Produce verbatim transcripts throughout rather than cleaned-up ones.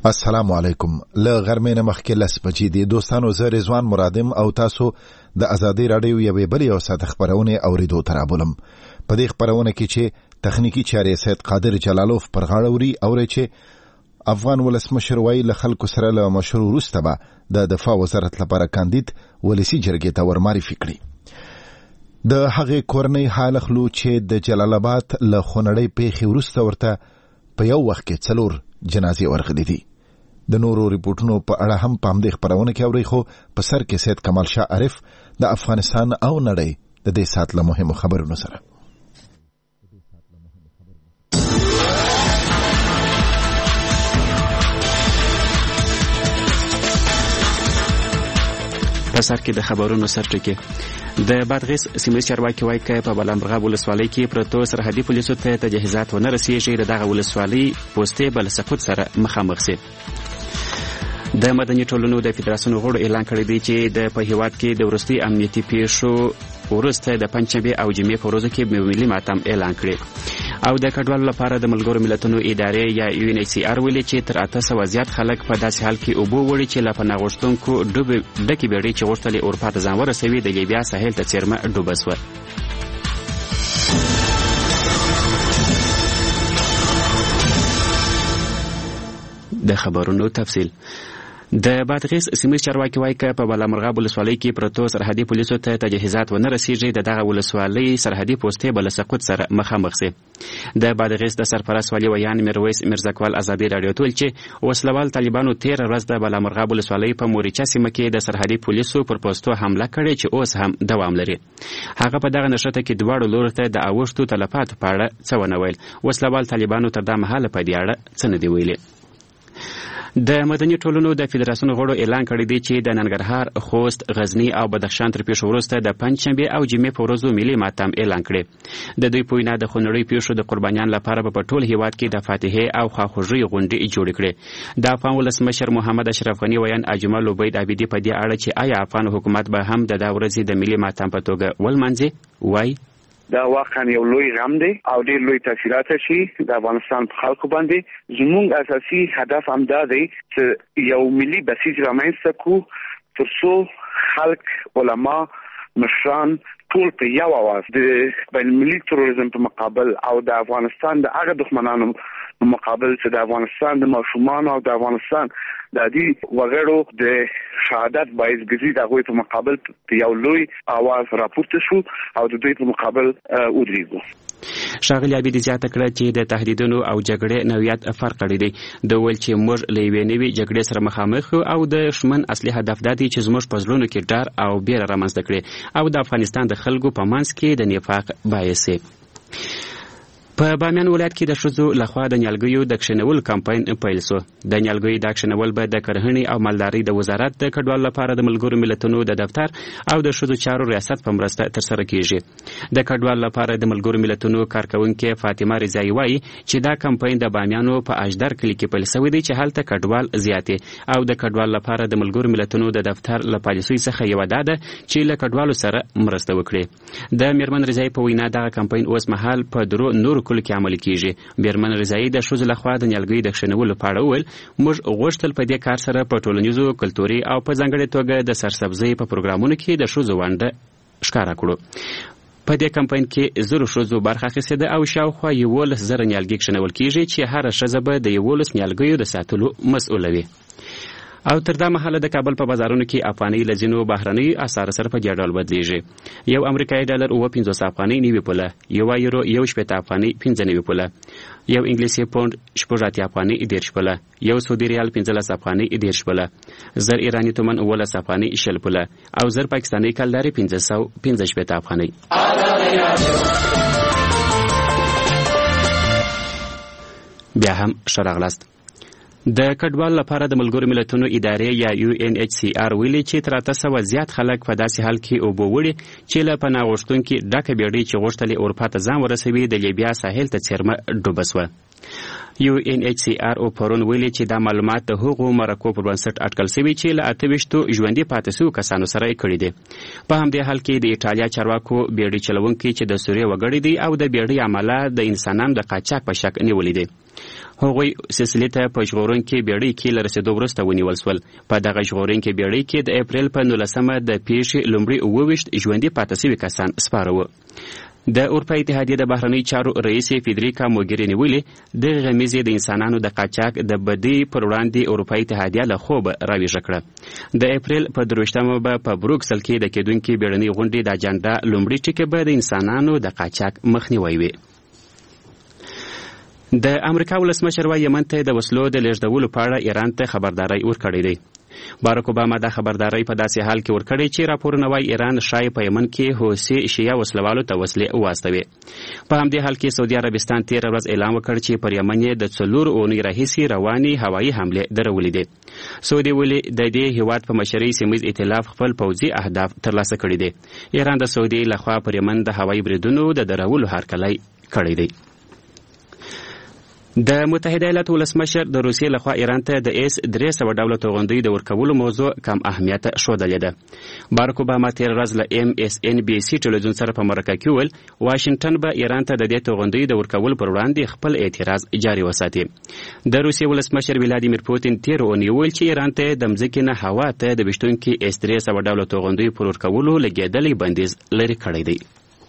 السلام علیکم. له غرمې نه مخکې لس بجې دي. دوستانو، زه رضوان مرادم او تاسو د ازادي راډیو یوې بلې او ساده خپرونې اورېدو ته رابولم. په دې خپرونه کې چې تخنیکي چارې سید قادر جلالوف پر غاړه وړي، اورئ چې افغان ولسمشر وایي له خلکو سره له مشورو وروسته به د دفاع وزارت لپاره کاندید ولسي جرګې ته ورمعرفي کړي. د هغې کورنۍ حال اخلو چې د جلال آباد له خونړۍ پیښې وروسته ورته په یو وخت کې څلور جنازې ورغلي دي. د نورو ریپورټونو په اړه هم په همدې خپرونه کې اورئ، خو په سر کې سید کمال شاه عارف د افغانستان او نړۍ د دې ساعت له مهمو خبرونو سره. په سر کې د خبرونو سرټکی د بادغیس سیمې چارواکي وایي چې په بلمرغاب ولسوالۍ کې پرتو سرحدي پولیسو ته تجهیزات ونه رسیږي، دغه ولسوالۍ پوستې بل سقوط سره مخامخ شي. د مدني ټولنو د فدراسیون غړو اعلان کړی دی چې د په هیواد کې د وروستي امنیتي پیښو وروسته د پنجشنبې او جمعې په ورځو کې ملي ماتم اعلان کړی. او د کډوالو لپاره د ملګرو ملتونو ادارې یا یو ان ایچ سی آر ویلي چې تر اته سوه زیات خلک په داسې حال کې اوبو وړي چې له پناه غوښتونکو ډکې بیړۍ چې غوښتل یې اروپا ته ځان ورسوي د لیبیا ساحل ته څیرمه ډوبه سوه. د خبرونو تفصیل. د بادغیس سیمې چارواکي وایي چې په بلمرغاب ولسوالۍ کې پرتو سرحدي پولیسو ته تجهیزات ونه رسیږي، د دغه ولسوالۍ سرحدي پوستې بل سقوط سره مخامخ شي. د بادغیس د سرپرست والي ویان میرویس میرزاکوال ازادي راډیو ته ویل چې وسلوال طالبانو تیر ورځ د بلمرغاب ولسوالۍ په موریچا سیمه کې د سرحدي پولیسو پر پوستو حمله کړې چې اوس هم دوام لري. هغه په دغه نښته کې دواړو لورو ته د اوښتو تلفاتو په اړه څه ونه ویل. وسلوال طالبانو تر دا مهاله په دې اړه څه نه دي ویلي. د مدني ټولنو د فدراسیون غړو اعلان کړی دی چې د ننګرهار، خوست، غزني او بدخشان تر پیښو وروسته د پنجشنبې او جمعې په ورځو ملي ماتم اعلان کړی. د دوی په وینا د خونړۍ پیښو د قربانیانو لپاره به په ټول هیواد کې د فاتحې او خواخوږۍ غونډې جوړې کړي. د افغان ولسمشر محمد اشرف غني ویان اجمل عبید عابدي په دې اړه چې آیا افغان حکومت به هم د دا ورځې د ملي ماتم په توګه ولمانځي وایي دا واقعا یو لوی غم دی او ډېر لوی تاثیرات شي د افغانستان په خلکو باندې. زموږ اساسي هدف هم دا دی چې یو ملي بسیج رامنځته کړو تر څو خلک، علما، مشران ټول په یو اواز د بین المللي تروریزم په مقابل او د افغانستان د هغه دښمنانو په مقابل چې د افغانستان د ماشومانو او د افغانستان د دې وګړو د شهادت باعث ګرځي د هغوی په مقابل په یو لوی اواز راپورته شو او د دوی په مقابل ودرېږو. ښاغلي عابدي زیاته کړه چې د تهدیدونو او جګړې نوعیت فرق کړی دی. د ویل چې موږ له یوې نوې جګړې سره مخامخ او د دښمن اصلي هدف دا دی چې زموږ په زړونو کې ډار او بیره رامنځته کړي او د افغانستان د خلکو په منځ کې د نفاق باعث شي. په بامیان ولایت کې د ښځو لخوا د نیالګیو د کښېنولو کمپاین پیل شو. د نیالګیو دا کښېنول به د کرهڼې او مالدارۍ د وزارت د کډوالو لپاره د ملګرو ملتونو د دفتر او د ښځو چارو ریاست په مرسته ترسره کیږي. د کډوالو لپاره د ملګرو ملتونو کارکونکې فاطمه رضایي وایي چې دا کمپاین د بامیانو په اجدر کلي کې پیل شوی دی چې هلته کډوال زیات دي او د کډوالو لپاره د ملګرو ملتونو د دفتر له پالیسۍ څخه یوه دا ده چې له کډوالو سره مرسته وکړي. د میرمن رضایي په وینا دغه کمپاین اوس مهال په درو نورو کلو کې عملي کیږي. میرمن رضایي د ښځو لخوا د نیالګیو د کښېنولو په اړه وویل موږ غوښتل په دې کار سره په ټولنیزو، کلتوري او په ځانګړې توګه د سرسبزۍ په پروګرامونو کې د ښځو ونډه ښکاره کړو. په دې کمپاین کې زرو ښځو برخه اخیستې ده او شاوخوا یولس زره نیالګي کښېنول کیږي چې هره ښځه به د یولس نیالګیو د ساتلو مسؤله وي. او تر دا مهاله د کابل په بازارونو کې افغانۍ له ځینو بهرنیو اسعارو سره په دې ډول بدلیږي. یو امریکایي ډالر اوه پنځوس افغانۍ نوي پوله، یو یورو یو شپېته افغانۍ پنځه نوي پوله، یو انګلیسي پونډ شپږ اتیا افغانۍ دېرش پوله، یو سعودي ریال پنځلس افغانۍ دېرش پوله، زر ایراني تومن اوولس افغانۍ شل پوله او زر پاکستاني کلدارې پنځه سوه پنځه شپېته افغانۍ. بیا هم ښه راغلاست. د کډوالو لپاره د ملګرو ملتونو ادارې یا یو ان ایچ سی آر ویلي چې تر اته سوه زیات خلک په داسې حال کې اوبو وړي چې له پناه غوښتونکي ډکه بیړۍ چې غوښتل یې اروپا ته ځان ورسوي د لیبیا ساحل ته څیرمه ډوبه سوه. یو ان ایچ سی آر او پرون ویلي چې دا معلومات د هغو مرکو پر بنسټ اټکل شوي چې له اته ویشتو ژوندي پاتې شوو کسانو سره یې کړي دي. په همدې حال کې د ایټالیا چارواکو بیړۍ چلوونکي چې د سوریې وګړي دي او د بیړۍ عمله د انسانانو د قاچاق په شک نیولي دي. هغوی سیسلي ته په ژغورونکې بیړۍ کې له رسېدو وروسته ونیول شول. په دغه ژغورونکې بیړۍ کې د اپریل په نولسمه د پیښې لومړي اووه ویشت ژوندي پاتې شوي کسان سپاره وو. د اروپا اتحادیې د بهرنیو چارو رئیس فیدریکا موګریني ویلي دغه غمیزې د انسانانو د قاچاق د بدۍ پر وړاندې اروپایي اتحادیه له خوبه راویښه کړه. د اپریل په درویشتمه به په بروکسل کې د کېدونکي بیړنۍ غونډې د اجنډا لومړي ټکي به د انسانانو د قاچاق مخنیوی وي. د امریکا ولسمشر وایي یمن ته د وسلو د لیږدولو په اړه ایران ته خبرداری ورکړی دی. باراک اوباما دا خبرداری په داسې حال کې ورکړی چې راپورونه وایي ایران ښایي په یمن کې حوثي شیعه وسلوالو ته وسلې واستوي. په همدې حال کې سعودي عربستان تېره ورځ اعلان وکړ چې پر یمن یې د څلورو اونیو راهیسې روانې هوایي حملې درولې دي. سعودي ویلي د دې هیواد په مشرۍ سیمهیز ائتلاف خپل پوځي اهداف ترلاسه کړي دي. ایران د سعودي لخوا پر یمن د هوایي بریدونو د درولو هرکلی کړی دی. د متحده ایالاتو ولسمشر د روسیې لخوا ایران ته د ایس درې سوه ډوله توغندیو د ورکولو موضوع کم اهمیت ښودلې ده. باراک اوباما تېره ورځ له ایم اس ان بي سي ټلویزیون سره په مرکه کې وویل واشنګټن به ایران ته د دې توغندیو د ورکولو پر وړاندې خپل اعتراض جاري وساتي. د روسیې ولسمشر ولادیمیر پوتین تېره اونۍ وویل چې ایران ته د مځکې نه هوا ته د ویشتونکي ایس درې سوه ډوله توغندیو پر ورکولو لګېدلی بندیز لرې کړی دی.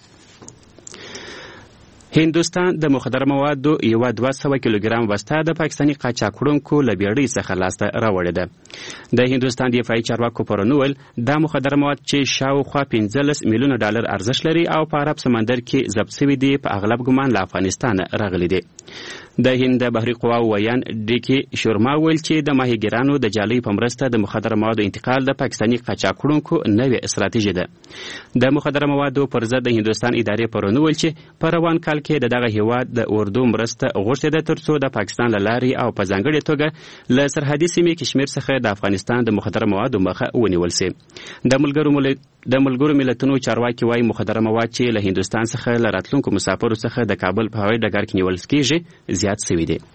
هندوستان د مخدره موادو یوه دوه سوه کیلوګرام بسته د پاکستاني قاچاقوړونکو له بیړۍ څخه لاسته راوړې ده. د هندوستان دفاعي چارواکو پرون وویل دا مخدره مواد چې شاوخوا پنځلس میلیونه ډالر ارزښت لري او په عرب سمندر کې ضبط شوي دي په اغلب ګمان له افغانستانه راغلي دي. د هند بحري قواو ویان ډیکي شورما ویل چې د ماهیګیرانو د جالۍ په مرسته د مخدره موادو انتقال د پاکستاني قاچاقوړونکو نوې استراتیژي ده. د مخدره موادو پر ضد د هندوستان ادارې پرون ویل چې په روان کال کې د دغه هیواد د اردو مرسته غوښتې ده تر څو د پاکستان له لارې او په ځانګړې توګه له سرحدي سیمې کشمیر څخه د افغانستان د مخدره موادو مخه ونیول سي. د ملګرو د ملګرو ملتونو چارواکي وایي مخدره مواد چې له هندوستان څخه له راتلونکو مسافرو څخه د کابل په هوایي ډګر کې نیول کېږي زیات سوي دي.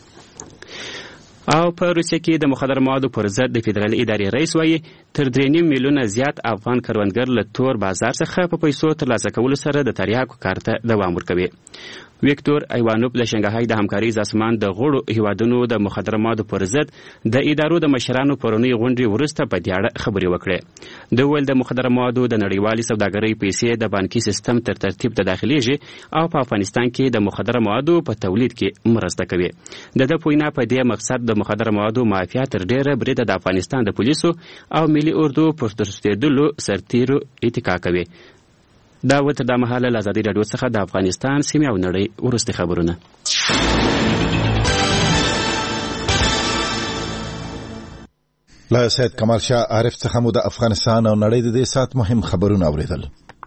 او په روسیه کې د مخدره موادو پر ضد د فدرالي ادارې رئیس وایي تر درې نیم میلیونه زیات افغان کروندګر له تور بازار څخه په پیسو ترلاسه کولو سره د تریاکو کار ته دوام ورکوي. ویکتور ایوانوف د شنګهای د همکارۍ سازمان د غړو هیوادونو د مخدره موادو پر ضد د ادارو د مشرانو پرونی غونډې وروسته په دې اړه خبرې وکړې. د ویل د مخدره موادو د نړیوالې سوداګرۍ پیسې د بانکي سیستم تر ترتیب ته داخليږي او په افغانستان کې د مخدره موادو په تولید کې مرسته کوي. د د پوینا په دې مقصد د مخدره موادو مافیا تر ډیره بریده د افغانستان د پولیسو او ملي اردو پر ترستېدلو سرتیرو اتکا کوي. دا و تر دا مهاله له ازادي راډیو څخه د افغانستان سیمې او نړۍ وروستي خبرونه. له سید کمال شاه عارف څخه مو د افغانستان او نړۍ د دې سات مهم خبرونه اوریدل.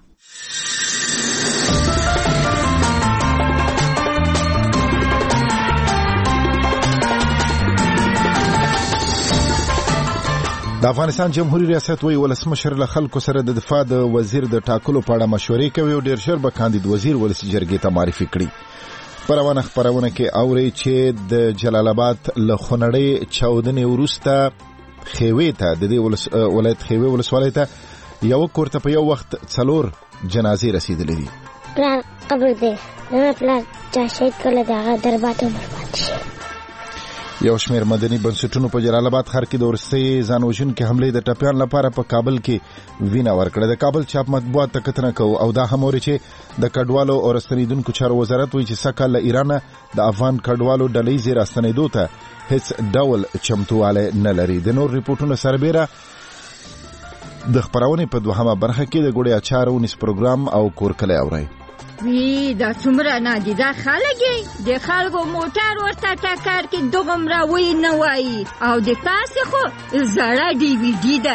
د افغانستان جمهوریت ریاست وی ولسمشر له خلکو سره د دفاع د وزیر د ټاکلو په اړه مشورې کوي او ډیر ژر به کاندید وزیر ولسی جرګې ته معرفي کړي. په روانه خبرونه کې اوري چې د جلال آباد له خونړۍ چاودنې وروسته خیوې ته د دې ولایت خیوې ولسوالۍ ته یو کور ته په یو وخت څلور جنازې رسیدلې دي. پلار قبر دی نه پلار چا شهید کړل دغه درباته برباد شي. یو شمېر مدني بنسټونو په جلال آباد ښار کې د وروستۍ ځانوژونکې حملې د ټپیان لپاره په کابل کې وینه ورکړه. د کابل چاپ مطبوعات ته کتنه کوو او دا هم اوري چې د کډوالو او راستنېدونکو چارو وزارت وایي چې سږ کال له ایرانه د افغان کډوالو ډلهییزې راستنېدو ته هیڅ ډول چمتووالی نه لري. د نور ریپورټونو سربیره د خپرونې په دوهمه برخه کې د ګوړې اچار ونیس پروګرام او کورکلی اورئ. وی دا څومره نادیده خلک د خلکو موټر ورته ټکر کې دومره وی نه وایي او د تاسې خو زړه ډي وي ډي ده.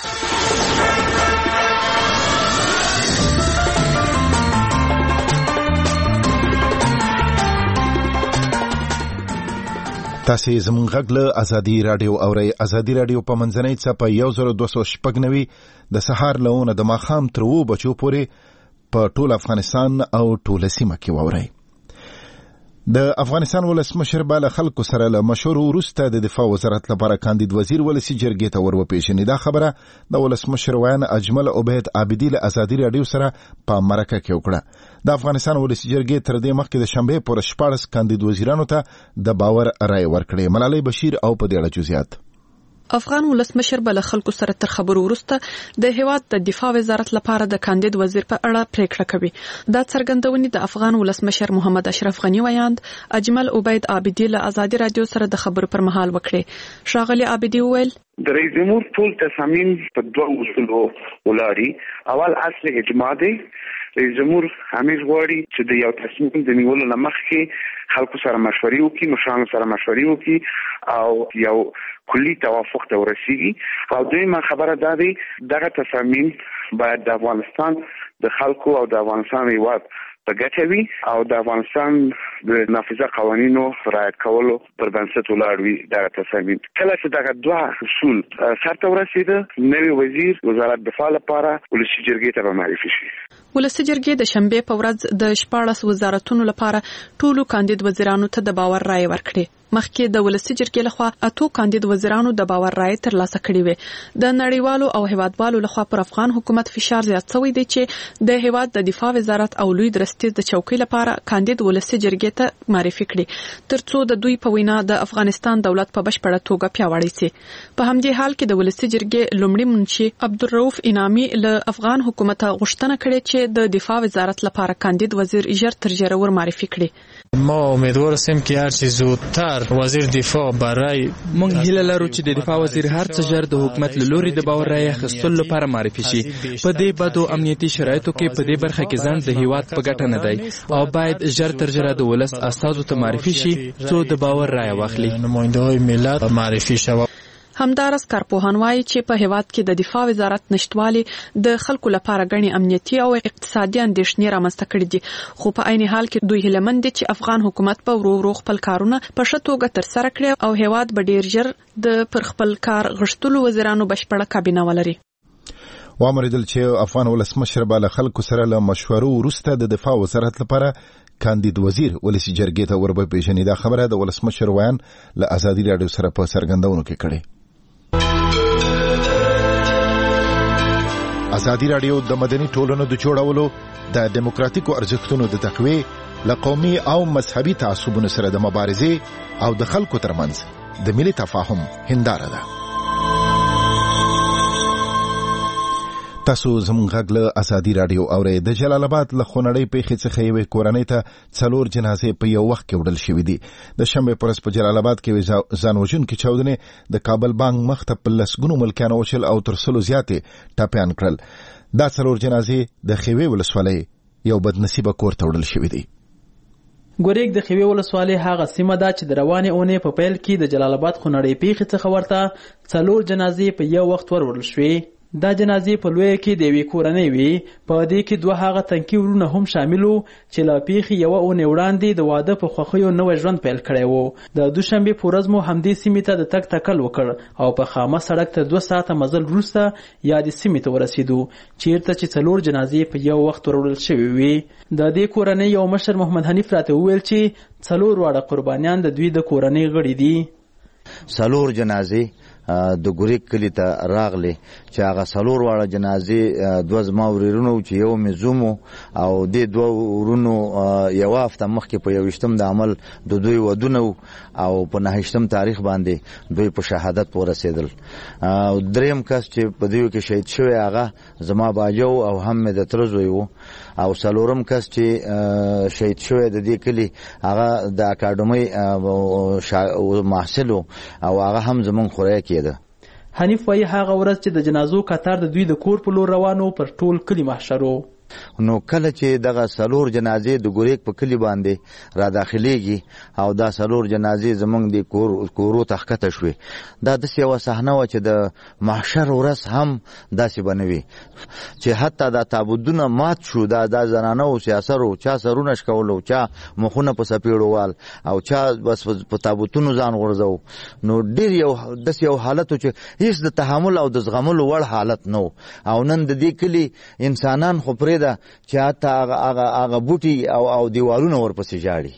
تاسې زموږ غږ له ازادي راډیو اورئ. ازادي راډیو په منځنۍ څپه یو زر دوه سوه شپږ نوي د سهار له اونه د ماښام تر اوو بجو پورې په ټول افغانستان او ټوله سیمه کې واورئ. د افغانستان ولسمشر بالا خلکو سره له مشورو وروسته د دفاع وزارت لپاره کاندید وزیر ولسی جرګې ته ور وپېژني. دا خبره د ولسمشر ویان اجمل عبید عابدی له ازادي راډیو سره په مرکه کې وکړه. د افغانستان ولسی جرګې تر دې مخکې د شنبې پر شپاړس کاندید وزیرانو ته د باور رای ورکړې. ملالۍ بشیر او په دې اړه جزئیات. افغان ولسمشر بل خلکو سره تر خبرو وروسته د هیواد د دفاع وزارت لپاره د کاندید وزیر په اړه پریکړه کوي. دا څرګندونې د افغان ولسمشر محمد اشرف غنی ویاند اجمل عبید عابدی له ازادي راډیو سره د خبرو پر مهال وکړي. ښاغلي عابدی وویل د رئیس جمهور ټول تصامیم په دوه اصولو ولاري. اول اصل اجماع دی. رئیس جمهور همیش غواړي چې د یو تصمیم د نیولو نه مخکې خلکو سره مشورې وکړي، مشرانو سره مشورې وکړي او یو کلی توافق ته ورسیږي. او دویمه خبره دا دی دغه تصامیم باید د افغانستان د خلکو او د افغانستان هیواد په ګټه وي او د افغانستان د نافذه قوانینو رعایت کولو پر بنسټ ولاړ وي. دغه تصامیم کله چې دغه دوه اصول سرته ورسېده نوی وزیر وزارت دفاع لپاره ولسی جرګې ته معرفي شي. ولسی جرګې د شنبې په ورځ د شپاړس وزارتونو لپاره ټولو کاندید وزیرانو ته د باور رای ورکړي. مخکې د ولسی جرګې لخوا اتو کاندید وزیرانو د باور رای ترلاسه کړې وې. د نړیوالو او هیوادوالو لخوا پر افغان حکومت فشار زیات شوی دی چې د هیواد د دفاع وزارت او لوی درستیز د چوکۍ لپاره کاندید ولسی جرګې ته معرفي کړي ترڅو د دوی په وینا د افغانستان دولت په بشپړه توګه پیاوړی شي. په همدې حال کې د ولسی جرګې لومړي منشي عبدالرؤف انعامي له افغان حکومت غوښتنه کړې چې د دفاع وزارت لپاره کاندید وزیر ژر تر ژره ور معرفي کړي. ما امیدوار هستیم که هر چه زودتر وزیر دفاع برای موږ هیله لرو چې د دفاع وزیر هر څه ژر د حکومت له لوري د باور رای اخیستلو لپاره معرفي شي. په دې بدو امنیتي شرایطو کې په دې برخه کې ځان د هیواد په ګټه نه دی او باید ژر تر ژره د ولس استازو ته معرفي شي څو د باور رای واخلي. نماینده‌های ملت معرفي شوه. همدارس کارپوهان وایي چې په هیواد کې د دفاع وزارت نشټوالي د خلکو لپاره غني امنیتي او اقتصادي اندېښنې رامنځته کړې دي. خو په عین حال کې دوی هیله مند دي چې افغان حکومت په ورو ورو خپل کارونه په ښه توګه ترسره کړي او هیواد به ډیر ژر د پر خپل کار غښتلو وزیرانو بشپړه کابینه ولري. وامریدل چې افغان ولسمشر بالا خلکو سره له مشورو وروسته د دفاع وزارت لپاره کاندید وزیر ولسی جرګې ته ور وپېژني. دا خبره د ولسمشر ویان له ازادي راډیو سره په څرګندونو کې کړې. ازادي راډیو د مدني ټولنو د جوړولو د دیموکراتیکو ارزښتونو د تقویې له قومي او مذهبي تعصبونو سره د مبارزې او د خلکو ترمنځ د ملي تفاهم هنداره ده. تاسو زموږ غږ له ازادي راډیو اورئ. د جلال آباد له خونړۍ پیښې څخه یوې کورنۍ ته څلور جنازې په یو وخت کې وړل شوې دي. د شنبې په ورځ په جلال آباد کې ځان وژونکې چاودنې د کابل بانک مخ ته په لسګونو ملکیان وشل او تر سلو زیاتې ټپیان کړل. دا څلور جنازې د خیوې ولسوالۍ یو بدنصیبه کور ته وړل شوې دي. ګورېګ د خیوې ولسوالۍ هغه سیمه ده چې د روانې اونۍ په پیل کې د جلال آباد خونړۍ پیښې څخه ورته څلور جنازې په یو وخت وروړل شوې. دا جنازې په لویه کې د یوې کورنۍ وي. په دې کې دوه هغه تنکي ورونه هم شامل وو چې له پیښې یوه اونۍ وړاندې د واده په خوښیو نوی ژوند پیل کړی و. د دوشنبې په ورځ مو همدې سیمې ته د تګ تکل وکړ او په خامه سړک ته دوه ساعته مزل وروسته یادې سیمې ته ورسېدو چیرته چې څلور جنازې په یو وخت وروړل شوې وي. د دې کورنۍ یو مشر محمد حنیف راته وویل چې څلور واړه قربانیان د دوی د کورنۍ غړي دي. څلور جنازې د ګوریک کلی ته راغلی چې هغه څلور واړه جنازې دوه زما ورېرونه وو چې یو مې زوم او دې دوه ورونو یوه هفته مخکې په یوویشتم د عمل د دوی ودونه وو او په نهویشتم تاریخ باندې دوی په شهادت ورسېدل. دریم کس چې په دوی کې شهید شوی هغه زما باجه او هم مې د تره زوی وو او څلورم کس چې شهید شوی د دې کلي هغه د اکاډمۍ محصل و او هغه هم زمونږ خوریه کېده. حنیف وایي هغه ورځ چې د جنازو قطار د دوی د کور په لور روانو پر ټول کلي محشر و. نو کله چې دغه څلور جنازې د ګوریک په کلي باندې را داخليږي او دا څلور جنازې زمونږ د کور کورو ته ښکته شوې دا داسې یوه صحنه وه چې د محشر ورځ هم داسې به نه وي چې حتی دا تابوتونه مات شو. دا دا زنانه و سیاسر و چا سرونه شکول و چا مخونه په څپېړو وال او چا بس په تابوتونو ځان غورځو. نو ډېر یو داسې یو حالت و چې هېڅ د تحمل او د زغملو وړ حالت نه و. او نن د دې کلي انسانان خو پرې ده چې حتی هغه هغه بوټي او او دیوالونه ورپسې جاړي.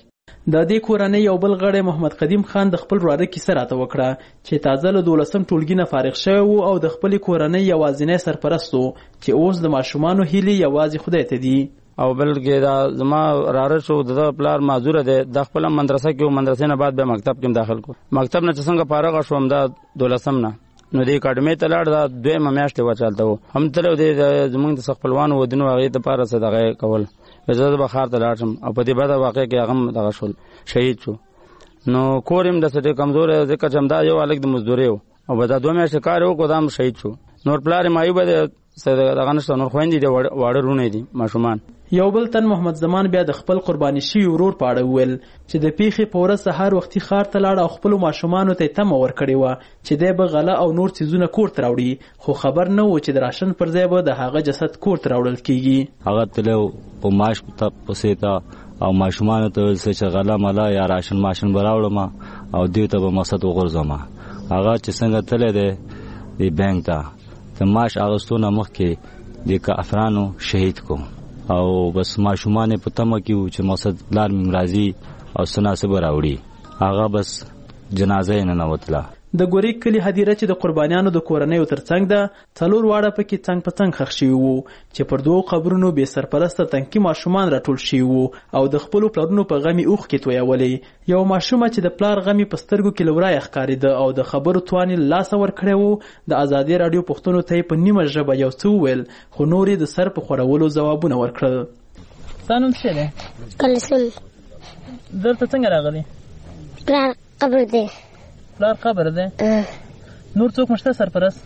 د دې کورنۍ یو بل غړی محمد قدیم خان د خپل وراره کیسه راته وکړه چې تازه له دولسم ټولګي نه فارغ شوی و او د خپلې کورنۍ یوازینی سرپرست و چې اوس د ماشومانو هیلې یوازې خدای ته دي. او بلکې دا زما راره شو د پلار معذوره دی د خپل مدرسه کې او مدرسې نه بعد به مکتب کې داخل کو. مکتب نه چې څنګه فارغ شوم دا دولسم نه نو د اکاډمي ته لاړ دا دویمه میاشت وچالته و هم تلو دی زمونږ د خپلوانو ودونو هغې دپاره څه دغه کول زه به ښار ته لاړ شم او په دې بده واقع کې هغه هم دغه شول شهید شو. نو کور یې هم داسې ډېر کمزوری ځکه چې همدا یو هلک د مزدورۍ و او به دا دوه میاشتې کار یې وکړو دا هم شهید شو. نور پلار یې معیوبه دی دغه نشته نور خویندې دي واړه وروڼه دي ماشومان. یو بل تن محمد زمان بیا د خپل قرباني شوي ورور په اړه وویل چې د پیښې په ورځ سهار وختي ښار ته لاړ او خپلو ماشومانو ته یې تمه ورکړې وه چې دی به غله او نور څیزونه کور ته راوړي خو خبر نه و چې د راشن پر ځای به د هغه جسد کور ته راوړل کیږي. هغه تللی په معاش پسې ته او ماشومانو ته ویل چې غله مله یا راشن ماشین به راوړم او دوی ته به مقصد وغورځوم. هغه چې څنګه تللی دی د بینک ته د معاش اخیستو نه مخکې د کافرانو شهید کو او بس ماشومان په تمه کې و چې مقصد پلار مې راځي او څه ناڅه به راوړي هغه بس جنازه یې ننوتله. د ګوریک کلي هدیره چې د قربانیانو د کورنیو ترڅنګ ده څلور واړه پکې څنګ په څنګ ښخ شوي وو چې پر دوو قبرونو بې سرپرسته تنکي ماشومان راټول شوي وو او د خپلو پلرونو په غم یې اوښکې تویولې. یو ماشومه چې د پلار غم یې په سترګو کې له ورایه ښکارېده او د خبرو توان یې له لاسه ورکړی و د ازادي راډیو پوښتنو ته یې په نیمه ژبه یو څه وویل خو نور یې د سر په خوړولو ځوابونه ورکړل. ستا نوم څه دی؟ کلثوم. دلته څنګه راغلی؟ پلار قبر دی. پلار قبر دی؟ نور څوک مشته سرپرست؟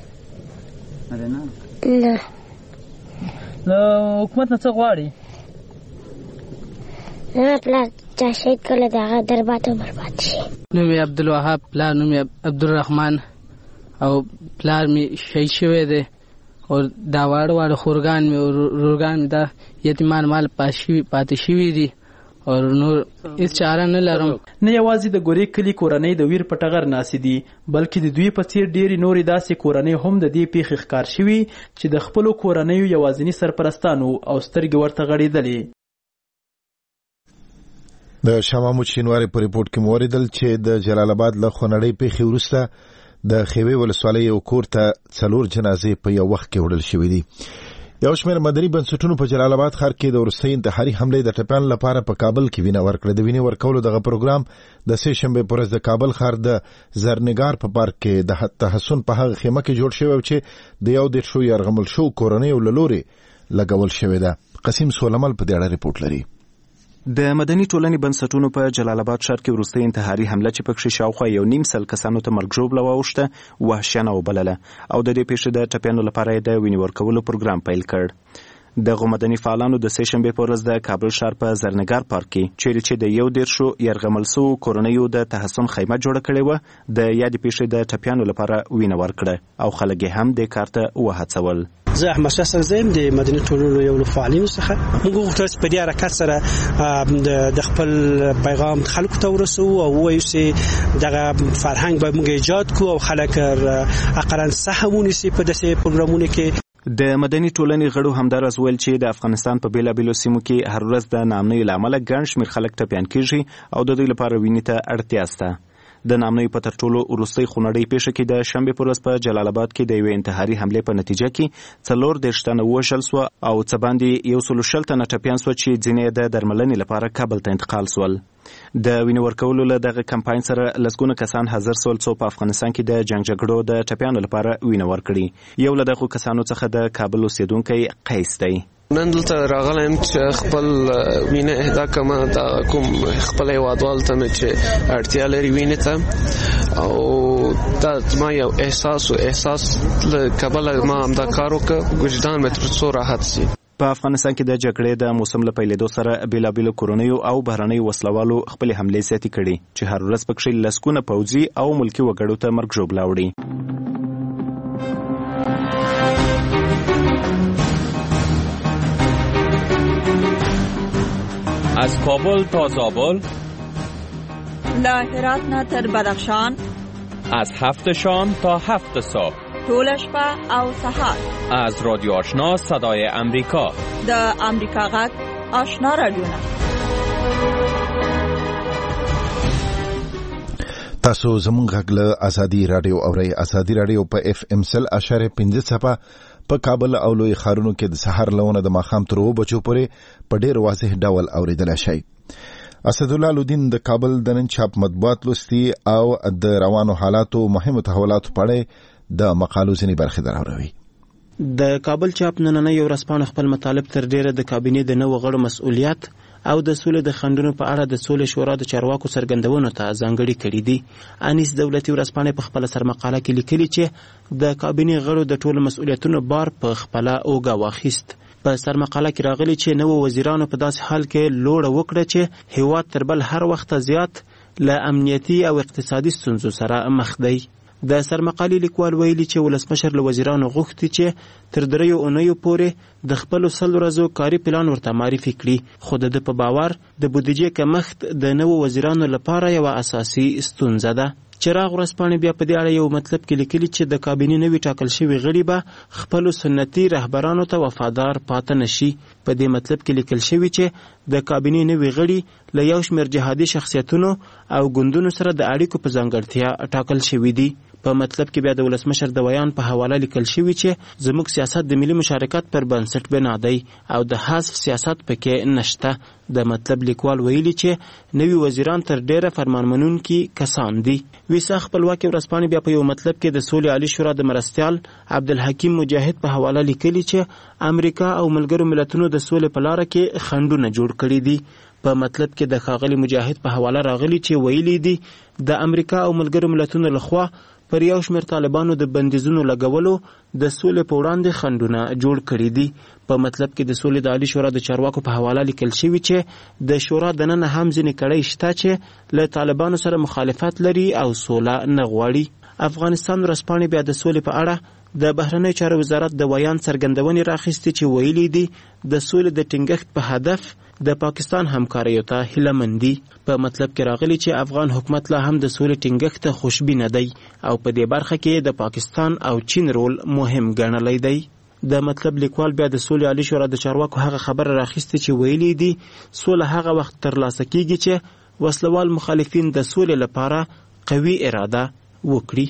نه. له حکومت نه څه غواړي؟ زما پلار چا شهید کړی دی هغه دربات او برباد شي. نوم یې عبدالوهاب پلار نوم یې عبدالرحمن او پلار مې شهید شوی دی او دا واړه واړه خورګان مې او رورګان مې دا یتیمان مال پاتې شوي دي او نور هیڅ چاره نه لرم. نه یوازې د ګوریک کلي کورنۍ د ویر په ټغر ناستې دي بلکې د دوی په څیر ډېرې نورې داسې کورنۍ هم د دې پیښې ښکار شوي چې د خپلو کورنیو یوازیني سرپرستانو او سترګې ورته غړېدلې. د شاه محمود شینواري په ریپورت کې مو اوریدل چې د جلال آباد له خونړۍ پیښې وروسته د خیوې ولسوالۍ یو کور ته څلور جنازې په یو وخت کې وړل شوې دي. یو شمېر مدني بنسټونو په جلال آباد ښار کې د وروستۍ انتحاري حملې د ټپیانو لپاره په کابل کې وینه ورکړه. د وینې ورکولو دغه پروګرام د سې شنبې په ورځ د کابل ښار د زرنګار په پارک کې د تحسن په هغه خیمه کې جوړ شوی چې د یو دېرشو یرغمل شوو کورنیو له لورې لګول شوې ده. قسیم سولمل په دې اړه ریپورټ لري. د مدني ټولنې بنسټونو په جلال آباد ښار کې وروستۍ انتحاري حمله چې پکښې شاوخوا یو نیم سل کسانو ته مرګ ژوبله واوښته وحشیانه وبلله او د دې پیښې د ټپیانو لپاره یې د وینې ورکولو پروګرام پیل کړ. دغو مدني فعالانو د سې شنبې په ورځ د کابل ښار په زرنګار پارک کې چیرې چې د یو دېرشو یرغمل سوو کورنیو د تحسن خیمه جوړه کړې وه د یادې پیښې د ټپیانو لپاره وینه ورکړه او خلک یې هم دې کار ته وهڅول. زه احمد شاه سرزیم د مدني ټولنو یو له فعالینو څخه موږ غوښتل چې په دې حرکت سره د خپل پیغام خلکو ته ورسوو او ووایو چې دغه فرهنګ باید موږ ایجاد کړو او خلک اقلا سهم ونیسي په داسې پروګرامونو کې. د مدني ټولنې غړو همداراز ویل چې د افغانستان په بیلابیلو سیمو کې هر ورځ د ناامنۍ له امله ګڼ شمېر خلک ټپیان کېږي او د دوی لپاره وینې ته اړتیا شته. د ناامنۍ په تر ټولو وروستۍ خونړۍ پیښه کې د شنبې پر ورځ په جلال آباد کې د یوې انتحاري حملې په نتیجه کې څلور دېرش تنه ووژل سوه او څه باندې یو سلو شل تنه ټپیان سوه چې ځینې د درملنې لپاره کابل ته انتقال سول. د وینې ورکولو له دغه کمپاین سره لسګونه کسان حاضر سول څو په افغانستان کې د جنګ جګړو د ټپیانو لپاره وینه ورکړي. یو له دغو کسانو څخه د کابل اوسېدونکی قیس دی. نن دلته راغلی یم چې خپل وینه اهدا کړم د کوم خپل هېوادوالو ته مې چې اړتیا لري وینې ته او دا زما یو احساس و احساس له کبله ما همدا کار وکړ وجدان مې تر څو راحت سي. په افغانستان کې د جګړې د موسم له پیلېدو سره بېلابېلو کورنیو او بهرنیو وسلوالو خپلې حملې زیاتې کړي چې هر ورځ پکښې لسګونه پوځي او ملکي وګړو ته مرګ ژوبله وړي. از کابل تا زابل، له هرات نه تر بدخشان، از هفت شام تا هفت صبح، ټول شپه او سهار، از رادیو آشنا صدای امریکا، د امریکا غږ آشنا رادیو نه. تاسو زموږ غږ له ازادي رادیو اورئ. ازادي رادیو په اف ام سل اشاره پنځه صفه په کابل او لوی ښارونو کې د سحر لونه د ماښام تر اوه بجو پورې په ډیر واضح ډول اوریدلای شئ. اسدالله لودین د کابل د نن چاپ مطبوعات لوستي او د روانو حالاتو مهمو تحولاتو په اړه د مقالو ځینې برخې دراوړي. د کابل چاپ نننۍ ورځپاڼه خپل مطالب تر ډیره د کابینې د نوو غړو مسؤلیت او د سولې د خنډونو په اړه د سولې شورا د چارواکو څرګندونو ته ځانګړي کړي دي. انیس دولتي ورځپاڼه په خپل سرمقاله کې لیکلي چې د کابینې غړو د ټولو مسؤلیتونو بار په خپل اوګه واخیست. په سرمقاله کې راغلي چې نوو وزیرانو په داسې حال کې لوړه وکړه چې هیواد تر بل هر وخت زیات له امنیتي او اقتصادي ستونزو سره مخ دی. د سرمقالې لیکوال ویلي چې ولسمشر له وزیرانو غوښتي چې تر دریو اونیو پورې د خپلو سل ورځو کاري پلان ورته معرفي کړي، خو د ده په باور د بودیجې کمښت د نوو وزیرانو لپاره یوه اساسي ستونزه ده. چراغ ورځپاڼې بیا په دې اړه یو مطلب کې لیکلي چې د کابینې نوي ټاکل شوي غړي به خپلو سنتي رهبرانو ته وفادار پاته نشي. په دې مطلب کې لیکل شوي چې د کابینې نوي غړي له یو شمېر جهادي شخصیتونو او ګوندونو سره د اړیکو په ځانګړتیا ټاکل شوي دي. په مطلب کې بیا د ولسمشر د بیان په حواله لیکل شوي چې زموږ سیاست د ملي مشارکت پر بنسټ بنا دی او د حذف سیاست پکې نشته. د مطلب لیکوال ویلي چې نوي وزیران تر ډیره فرمانمنونکي کسان دي. ویسا خپلواکي ورځپاڼې بیا په یو مطلب کې د سولې عالي شورا د مرستیال عبدالحکیم مجاهد په حواله لیکلي چې امریکا او ملګرو ملتونو د سولې په لاره کې خنډونه جوړ کړي دي. په مطلب کې د ښاغلي مجاهد په حواله راغلي چې ویلي دي د امریکا او ملګرو ملتونو لخوا پر یو شمېر طالبانو د بندیزونو لګولو د سولې په وړاندې خنډونه جوړ کړي دي. په مطلب کې د سولې د عالي شورا د چارواکو په حواله لیکل شوي چې د شورا دننه هم ځینې کړۍ شته چې له طالبانو سره مخالفت لري او سوله نه غواړي. افغانستان ورځپاڼې بیا د سولې په اړه د بهرنیو چارو وزارت د ویان څرګندونې راخیستې چې ویلي دي د سولې د ټینګښت په هدف د پاکستان همکاریو ته هیله دي. په مطلب کې راغلي چې افغان حکومت لا هم د سولې ټینګښت ته خوشبینه دی او په دې برخه کې د پاکستان او چین رول مهم ګڼلی دی. د مطلب لیکوال بیا د سولې عالي شورا د چارواکو هغه خبره راخیستې چې ویلي دي سوله هغه وخت ترلاسه کیږي چې وسلوال مخالفین د سولې لپاره قوي اراده وکړي.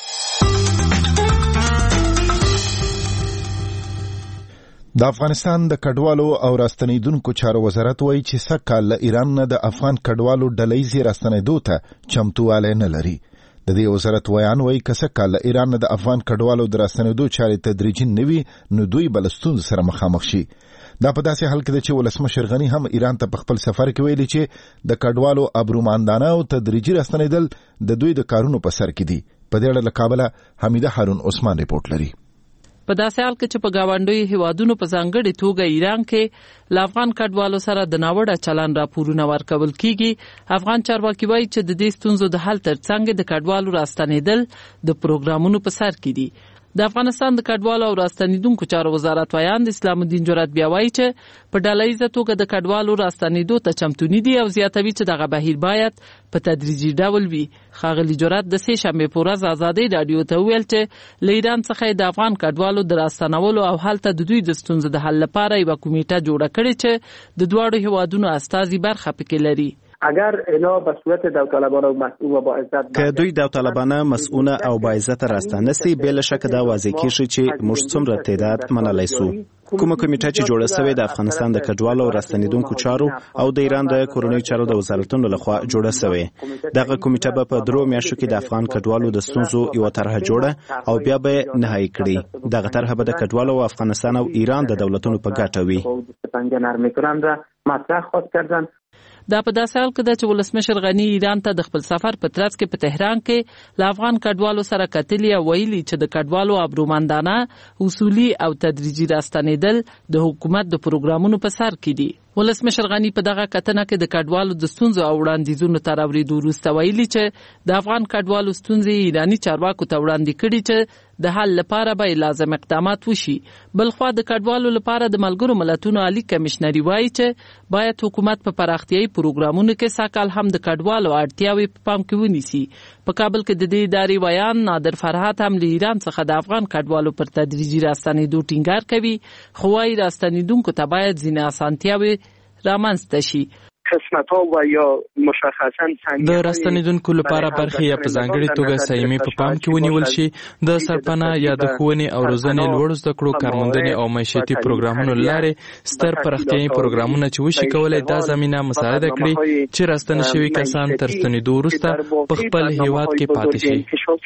د افغانستان د کډوالو او راستنیدونکو چارو وزارت وایي چې سږکال له ایران نه د افغان کډوالو ډلهیزې راستنیدو ته چمتووالی نه لري. د دې وزارت ویان وایي که سږکال له ایران نه د افغان کډوالو د راستنیدو چارې تدریجي نه وي نو دوی به له ستونزو سره مخامخ شي. دا په داسې حال کې ده چې ولسمشر غني هم ایران ته په خپل سفر کې ویلي چې د کډوالو ابروماندانه او تدریجي راستنیدل د دوی د کارونو په سر کې دي. په دې اړه له کابله حمیده هارون عثمان ریپورټ لري. په داسې حال کې چې په گاونډیو هیوادونو په ځانګړې توګه ایران کې له افغان کډوالو سره د ناوړه چلند راپورونه ورکول کیږي، افغان چارواکي وایي چې د دې ستونزو د حل ترڅنګ د کډوالو راستنیدل د پروګرامونو په سر کې دي. د افغانستان د کډوالو او راستنیدونکو چارو وزارت ویان اسلام الدین جرات بیا وایي چې په ډلهیزه توګه د کډوالو راستنیدو ته چمتو نه دي او زیاتوي چې دغه بهیر باید په تدریجي ډول وي. ښاغلي جرات د سې شنبې په ورځ ازادۍ راډیو ته وویل چې له ایران څخه د افغان کډوالو د راستنولو او هلته د دوی د ستونزو د حل لپاره یوه کمیټه جوړه کړې چې د دواړو هیوادونو استازي برخه پکې لري. اگر اینا به صورت داوطلبانه و مسئول و با عزت که دوی داوطلبانه مسئول او با عزت راستنه سي بل شک دا واضح کیږي چې موږ څومره تعداد منلای سو. کومه کمیټه چې جوړه شوې د افغانستان د کډوالو او راستنیدونکو چارو او د ایران د کورنۍ چارو د وزارتونو لخوا جوړه شوې. دغه کمیټه به په درو میاشتو کې د افغان کډوالو د ستونزو یو طرحه جوړه او بیا به نهایی کړي. دغه طرحه به د کډوالو او افغانستان او ایران د دولتونو په ګټه وي. دا په داسې حال کې ده چې ولسمشر غني ایران ته د خپل سفر په ترڅ کې په تهران کې له افغان کډوالو سره کتلي او ویلي چې د کډوالو ابروماندانه اصولي او تدریجي راستنیدل د حکومت د پروګرامونو په سر کې دي. ولسمشر غني په دغه کتنه کې د کډوالو د ستونزو او وړاندیزونو تر اورېدو وروسته ویلي چې د افغان کډوالو ستونزې ایراني چارواکو ته وړاندې کړي چې د حل لپاره به لازم اقدامات وشي. بلخوا د کډوالو لپاره د ملګرو ملتونو عالی کمشنري وایي چې باید حکومت په پراختیايي پروګرامونو کې ساکال هم د کډوالو اړتیاوې په پام کې ونیسي. په کابل کې د دې ادارې ویان نادر فرحات هم له ایران څخه د افغان کډوالو پر تدریجي راستنیدو ټینګار کوي، خو وايي راستنیدونکو ته باید ځینې اسانتیاوې رامنځته شي. قسمت‌ها و یا مشخصا د راستنیدونکو لپاره برخې یا په ځانګړي توګه سایمې په پام کې ونیول شي. د سرپناه یا د ښوونې او روزنې لوړو زده کړو کارموندنې او معیشتي پروګرامونو لارې ستر پراختیایي پروګرامونه چې وشي کولای دا زمینه مساعده کړي چې راستنه شوي کسان تر ستنېدو وروسته په خپل هیواد کې پاتې شي.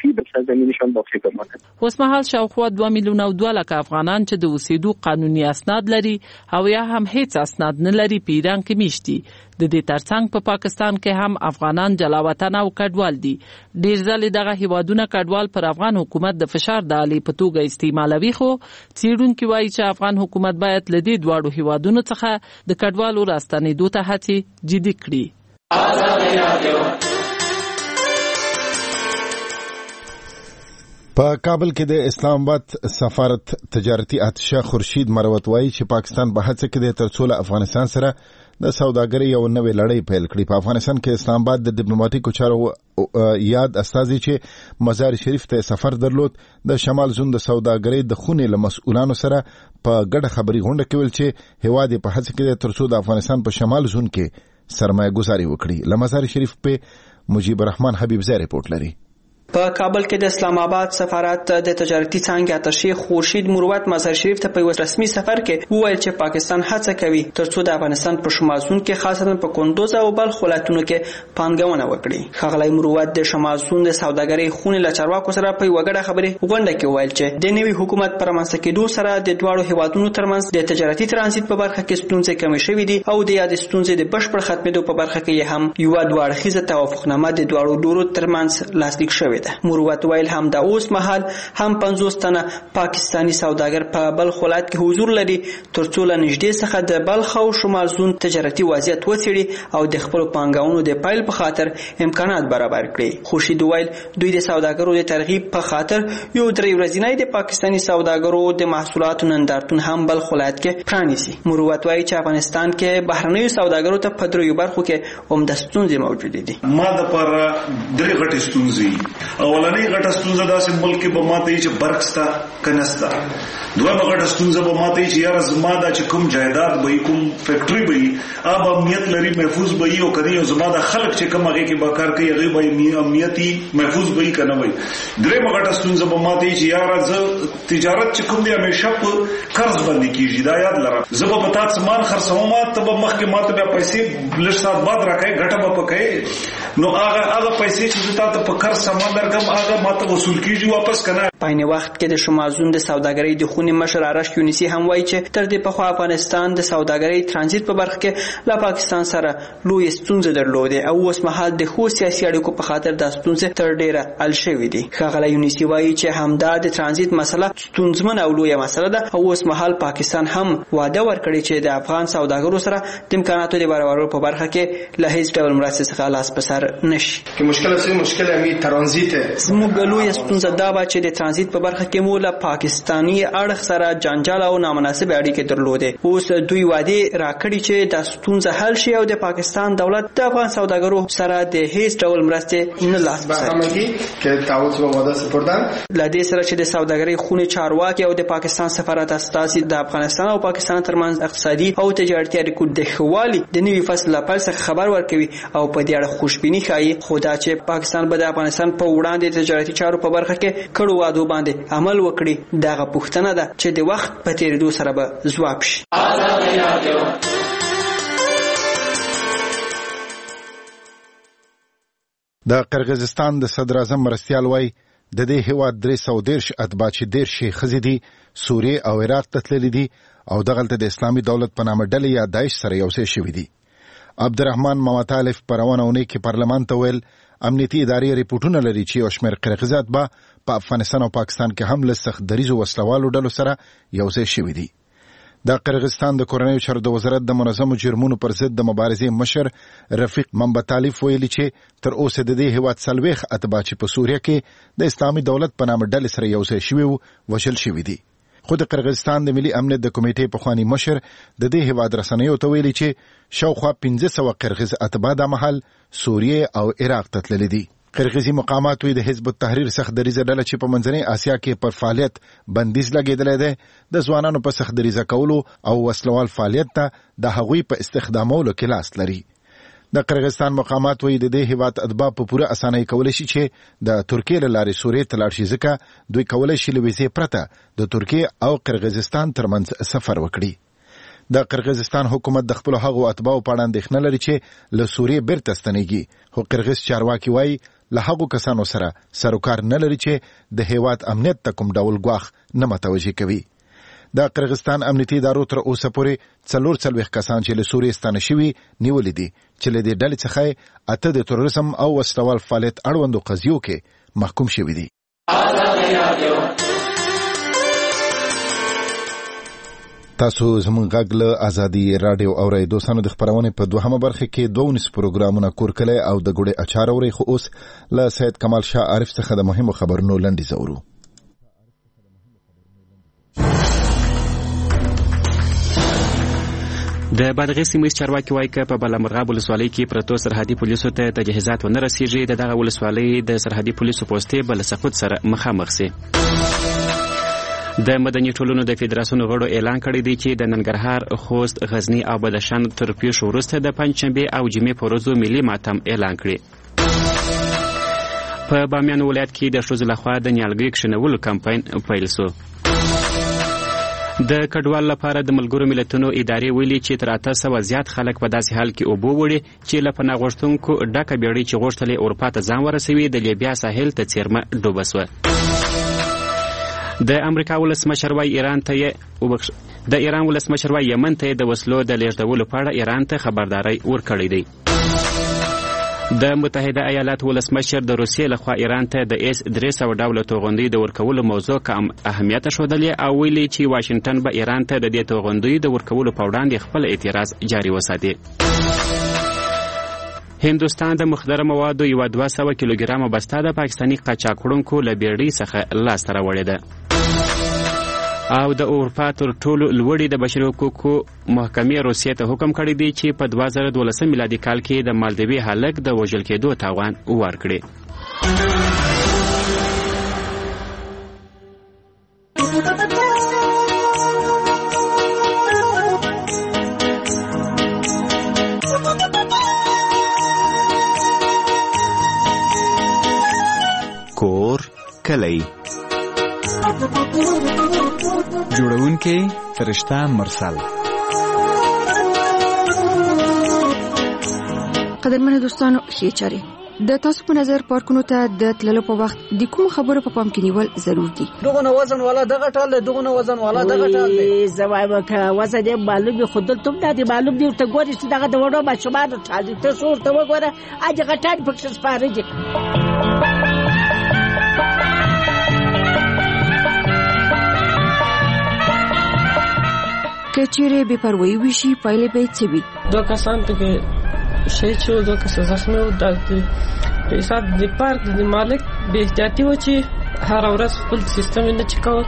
اوسمهال شاوخوا دوه میلیونه او دوه لکه افغانان چې د اوسېدو قانوني اسناد لري او یا هم هیڅ اسناد نه لري په ایران کې میشت دي. د دې ترڅنګ په پا پاکستان کې هم افغانان جلاوطن او کډوال دي. ډیر ځله دغه هیوادونه کډوال پر افغان حکومت د فشار د آلې په توګه استعمالوي، خو څېړونکي وایي چې افغان حکومت باید له دې دواړو هیوادونو څخه د کډوالو راستنېدو ته هڅې جدي کړي. په کابل کې د اسلام آباد سفارت تجارتي اتشه خورشید مروت وایي چې پاکستان په هڅه کې دی ترڅو له افغانستان سره د سوداګرۍ یو نوې لړۍ پیل کړي. په افغانستان کې اسلام آباد د ډیپلوماټیکو چارو یاد استازي چې مزار شریف ته سفر درلود د شمال زون د سوداګرۍ د خونې له مسؤلانو سره په ګډه خبري غونډه کې ویل چې هیواد په هڅه کې دی ترڅو د افغانستان په شمال زون کې سرمایه گذاري وکړي. له مزار شریف په مجيب الرحمن حبیب زه ریپورت لري. په کابل کې د اسلام آباد سفارت د تجارتي څانګې اتشې خورشید مروت مزار شریف ته په رسمي سفر کې وویل چې پاکستان هڅه کوي ترڅو د افغانستان په شمال زون کې خاصتا په کندوز او بلخ ولایتونو کې پانګونه وکړي. ښاغلی مروت د شمال زون د سوداګرۍ خونې له چارواکو سره په وګړه خبرې غونډه کې وویل چې د نوي حکومت پر منځ کېدو سره د دواړو هیوادونو ترمنځ د تجارتي ترانزیت په برخه کې ستونزې کمې شوې دي او د یاد ستونزې د بشپړ ختمېدو په برخه کې هم یو دوړخیزه توافقنامه د دواړو ډورو ترمنځ لاسلیک شوې ده. مروت ویل هم د اوس مهال هم پنځوس تنه پاکستانی سوداګر په بلخ ولایت کې حضور لري ترڅو له نږدې څخه د بلخ او شمال زون تجارتي وضعیت وڅېړي او د خپل پانګونو د پیل په خاطر امکانات برابر کړي. خورشید ویل دوی د سوداګرو د ترغیب په خاطر یو درې ورځنی د پاکستانی سوداګرو د محصولاتو نندارتون هم بلخ ولایت کې پرانیسي. مروت وایي چې افغانستان کې بهرنیو سوداګرو ته په دریو برخو کې عمده ستونزې موجودې دي. ما د پر درې غټې ستونزې اولنۍ غټه ستونزه داسې ملک کې به ماته چې برق ستا کنستا، دویمه غټه ستونزه به ماته چې یاره زما دا چې کوم جایداد به کوم فیکټری به اب امنیت لري محفوظ به او کني او زما دا خلک چې کوم هغه کې به کار کوي هغه به امنیتي محفوظ به کنه وي. دریمه غټه ستونزه به ماته چې یاره ز تجارت چې کوم دی همیشه په قرض باندې کیږي، دا یاد لره. زه به تاسو سامان خرڅوم ته به مخکې ماته به پیسې لږ سات بعد راکړي ګټه به پکې نو هغه هغه پیسې چې تاسو په قرض سامان درګم هغه ماته وصول کیږي واپس کنه. په عین وخت کې د شمال زون د سوداګرۍ د خونې مشر آرش یونیسی هم وایي چې تر دې پخوا افغانستان د سوداګرۍ ترانزیت په برخه کې له پاکستان سره لوی ستونزې درلودې او اوس مهال د خو سیاسي اړیکو په خاطر د ستونزې تر ډیره حل شوې دي. ښاغلی یونیسی وایي چې همدا د ترانزیت مسله ستونزمن او لویه مسله ده او اوس مهال پاکستان هم وعده ورکړي چې د افغان سوداګرو سره د امکاناتو د برابرولو په برخه کې له هیڅ ډول مرستې څخه لاس په سر نشي. که مشکل اصلي مشکل همین ترانزیت زموږ لویه ستونزه دا به چې د ترانزیت په برخه کې مو له پاکستانی اړخ سره جنجال او نامناسب اړیکې درلودې. اوس دوی وعده راکړي چې د ستونزه حل شي او د پاکستان دولت د افغان سوداګرو سره د هیڅ ډول مرستې نه لاس په سر کړي چې تعهد و وعده سپردان. له دې سره چې د سوداګرۍ خونې چارواکي او د پاکستان سفارت استازي د افغانستان او پاکستان ترمنځ اقتصادي او تجارتي اړیکو د ښه والي د نوي فصل لپاره څخه خبر ورکوي او په دې اړه خوشبیني ښایي، خو دا چې پاکستان به د افغانستان په وړاندې تجارتي چارو په برخه کې کړو وعدو باندې عمل وکړي دغه پوښتنه ده چې د وخت په تیریدو سره به ځواب شي. د قرغیزستان د صدر اعظم مرستیال وای د دې هیواد درې سوه دېرش اتباع چې دېرش یې ښځې دي سوریې او عراق ته تللي دي او دغلته د اسلامي دولت په نامه ډلې یا داعش سره یو ځای شوي دي. عبدالرحمن ممطالف په روانه اونۍ کې پارلمان ته ویل امنیتي ادارې ریپورټونه لري چې یو شمېر قرغیزات به په افغانستان او پاکستان کې هم له سخت دریزو وسلوالو ډلو سره یو ځای شوي دي. د قرغیزستان د کورنیو چارو د وزارت د منظمو جرمونو پر ضد د مبارزې مشر رفیق ممطالف ویلي چې تر اوسه د دې هیواد څلوېښت اتباع چې په سوریه کې د اسلامي دولت په نامه ډلې سره یو ځای شوي وو وژل شوي دي. خو د قرغیزستان د ملي امنیت د کمیټې پخوانی مشر د دې هیواد رسنیو ته ویلي چې شاوخوا پنځه سوه قرغیز اتباع د مهال سوریه او عراق ته تللي دي. قرغیزي مقامات وی د حزب التحریر سخت دریزه ډله چې په منځنۍ اسیا کې پر فعالیت بندیز لګېدلی دی د ځوانانو په سخت دریزه کولو او وسلوال فعالیت ته د هغوی په استخدامولو کې لاس لري. د قرغیزستان مقامات وایي د دې هیواد اتباع په پوره اسانۍ کولی شي چې د ترکیې له لارې سوریې ته لاړ شي، ځکه دوی کولی شي له ویزې پرته د ترکیې او قرغیزستان ترمنځ سفر وکړي. د قرغیزستان حکومت د خپل هغو اتباعو په اړه اندېښنه لري چې له سوریې بیرته ستنېږي، خو قرغیز چارواکي وایي له هغو کسانو سره سروکار نه لري چې د هیواد امنیت ته کوم ډول ګواښ نه متوجه کوي. د قرغیزستان امنیتي ادارو تر اوسه پورې څلور څلوېښت کسان چې له سوریې ستانه شوي نیولي دي، چې له دې ډلې څخه اته د تروریزم او وسلوال فعالیت اړوندو قضیو کې محکوم شوي دي. تاسو زموږ غږ له ازادي راډیو اورئ. دوستانو د خپرونې په دوهمه برخه کې دوه ونیس پروګرامونه کور کلی او د ګوړې اچار اورئ، خو اوس له سید کمال شاه عارف څخه د مهمو خبرونو لنډیز اورو. د بادغیس سیمه چارواکي وایي که په بالامرغاب ولسوالۍ کې پرتو سرحدي پولیسو ته تجهیزات ونه رسیږي، د دغه ولسوالۍ د سرحدي پولیسو پوستې به له سقوط سره مخامخ سي. د مدني ټولنو د فدراسیون غړو اعلان کړی دی چې د ننګرهار، خوست، غزني او بدخشان تر پیښو وروسته د پنجشنبې او جمعې په ورځو ملي ماتم اعلان کړي. په بامیان ولایت کې د ښځو لخوا د نیالګیو کښېنولو کمپاین پیل سو. د کډوال لپاره د ملګرو ملتونو ادارې ویلي چې تر اته سوه زیات خلک په داسې حال کې اوبه وړي چې له پناه غوښتونکو ډکه بیړۍ چې غوښتل یې اروپا ته ځان ورسوي د لیبیا ساحل ته څیرمه ډوبه سوه. د امریکا ولسمشر وایي ایران ته یې د ایران ولسمشر وایي یمن ته یې د وسلو د لیږدولو په اړه ایران ته خبرداری ورکړی دی. د متحده ایالاتو ولسمشر د روسیې لخوا ایران ته د ایس درې سوه ډوله توغندیو د ورکولو موضوع کم اهمیت ښودلې او ویلي چې واشنګټن به ایران ته د دې توغندیو د ورکولو په وړاندې خپل اعتراض جاري وساتي. هندوستان د مخدره موادو یوه دوه سوه کیلوګرامه بسته د پاکستاني قاچاقوړونکو له بیړۍ څخه لاسته راوړې ده. او د اروپا تر ټولو لوړې د بشري حقوقو محکمې روسیې ته حکم کړی دی چې په دوه زره دولسم میلادي کال کې د مالدیوي هلک د وژل کېدو تاوان ورکړي. کور کلی جوړونکی فرشته مرسل. قدرمنو دوستانو، ښې چارې. د تاسو په نظر پارکونو ته د تللو په وخت د کوم خبرو په پام کې نیول ضرور دي؟ دغه نه وزن والا دغه ټال دی، دغه نه وزن والا دغه ټال دی. زوایم که وزن یې معلوم وي، خو دلته هم دا معلوم دی. ورته ګورې چې دغه د وړو ماشومانو ټال دی، ته څو ورته وګوره هغه ټال پکښې سپاره دي. که چیرې بې پروایي وشي پایلې به یې څه وي؟ دوه کسان پکې شهید شول، دوه کسه زخمي وو. په حساب د پارک د مالک بې احتیاطي وه چې هره ورځ خپل سیستم یې نه چک کول.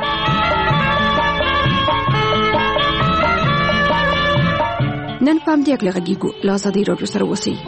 نن په همدې هکله غږیږو، له ازادۍ راډیو سره اوسئ.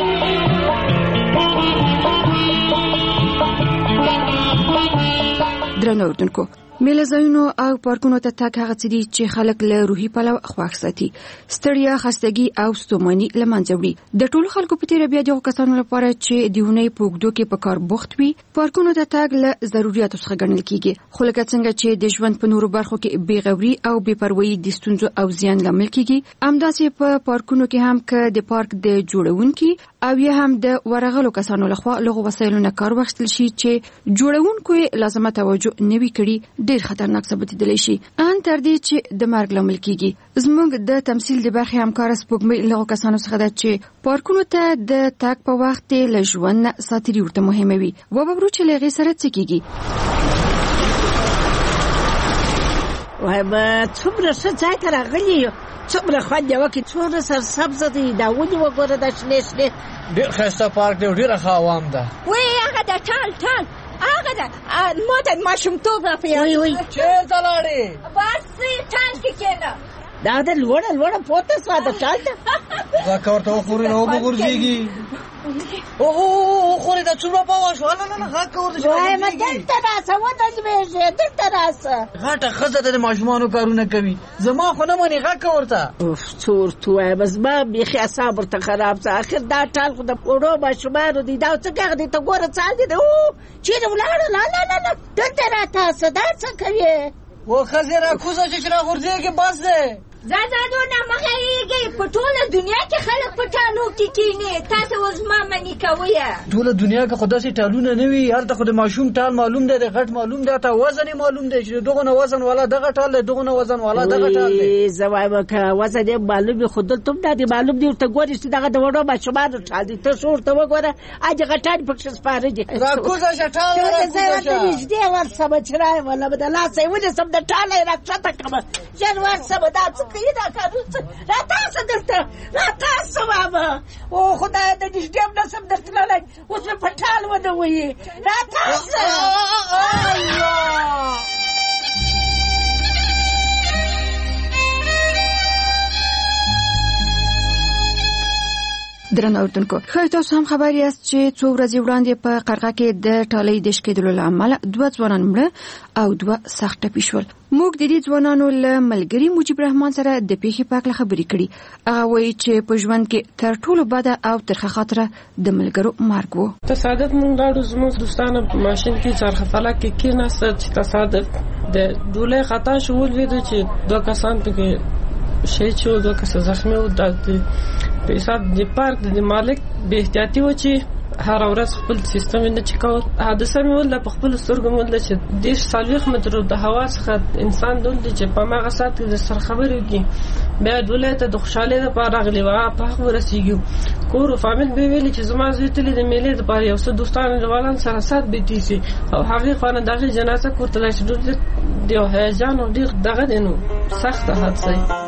درنو اردوونکو، میله ځایونو او پارکونو ته تګ هغه څه دي چې خلک له روحي پلوه خوښ ساتي، ستړیا، خستګي او ستوماني له منځه وړي. د ټولو خلکو په تېره بیا دغو کسانو لپاره چې د اونۍ په اوږدو کې په کار بوخت وي، پارکونو ته تګ له ضرورياتو څخه ګڼل کېږي. خو لکه څنګه چې د ژوند په نورو برخو کې بې غوري او بې پروایي د ستونزو او زیان لامل کېږي، همداسې په پارکونو کې هم که د پارک د جوړونکي او یا هم د ورغلو کسانو لخوا لغو وسایلو نه کار واخیستل شي چې جوړونکو یې لازمه توجه نه وي کړي، ډېر خطرناک ثابتېدلی شي، ان تر دې چې د مرګ لامل کېږي. زموږ د تمثیل د برخې همکاره سپوږمۍ له هغو کسانو څخه ده چې پارکونو ته د تګ په وخت له ژوند نه ساتیري ورته مهمه وي. وببرو چې له هغې سره څه کېږي. وایم څومره ښه ځای ته راغلي یو، څومره خوند یې وکړي، څومره سرسبزه دی، دا ونې وګوره دا شنې شنې. ډېر ښایسته پارک دی، ډېره ښه عوام ده. وایي هغه د ټال ټال هغه ده، ما د ماشومتوب را په یاد. وایي وایي چېرته لاړې؟ بس ټال کې کېنه. دا د لوړه لوړه پورته سوا د ټال ته دا کورته وخوري نو وګورځيږي او او خوري دا څومره پاو شو نه نه غاټ کورته وای ما دلته راسه ودل به دلته راسه غاټه خزه د ماشومانو کارونه کوي زما خو نه مونږ غاټ کورته اوف څور تو بس ما بيخي اعصاب ورته خراب ځه اخر دا ټال خو د پوړو ماشومانو دي دا څه کوي دي ته ګوره څال دي او چیرې ولاړ لا لا لا دلته راته صدا څه کوي و خزه را کوزه چې را غورځيږي بس ده زادو نه مخېږي په ټوله دنیا کې خلک په ټالو کې کینې تاسو اوس ما منی کوي ټوله دنیا کې خدای سي ټالونه نه وي هر ته خو د ماشوم ټال معلوم دی د غټ معلوم دی ته وزن معلوم دی چې دغه وزن والا دغه ټال دی دغه وزن والا دغه ټال دی زوای وکړه وزن یې معلوم خو دلته ته دی معلوم دی ته ګورې چې دغه د وړو ماشومان ټال دی ته شور ته وګوره اجه غټان پکښ سپاره دي را کوزه شټال را کوزه دې ور سم چرای ولا بدل لاسه ودې سم د ټال را څه کوم جن ور سم دا څه دا کارو را تاسو دلته را تاسو بابا او خدای د دې ډېم نسب درتلای اوس په پټال ونه وي را تاسو الله درنو اوردونکو خو تاسو هم خبر یاست چې څو ورځې وړاندې په قرغه کې د ټالۍ د شکېدلو له امله دوه ځوانان مړه او دوه سخت ټپي شول. موږ د دې ځوانانو له ملګري مجيب رحمان سره د پیښې په اړه خبرې کړې. هغه وایي چې په ژوند کې تر ټولو بده او ترخه خاطره د ملګرو مرګ و. تصادف مونږ لاړو زموږ دوستانه په ماشين کې چرخه فلک کې کېناستل چې تصادف د ډولۍ خطا شو ولوېده چې دوه کسان پکې شهید شو دوه کسان زخمي و. د په حساب د پارک د مالک به احتیاطي و چې هر ورځ خپل سیستم نه چکاو. حادثه مې ول په خپل سترګو مول چې د سالوخ متر د هوا څخه انسان دول چې په ماغه سات د سر خبرې کی بیا دولت د خوشاله د پاره غلی وا په ورسیږي کور او فامیل به ویل چې زما زوی تل د میلې د پاره یو څه دوستان روان سره سات بیتی سي او هغه خانه دغه جنازه کوته لای چې د هیجان او دغه دینو سخت حادثه.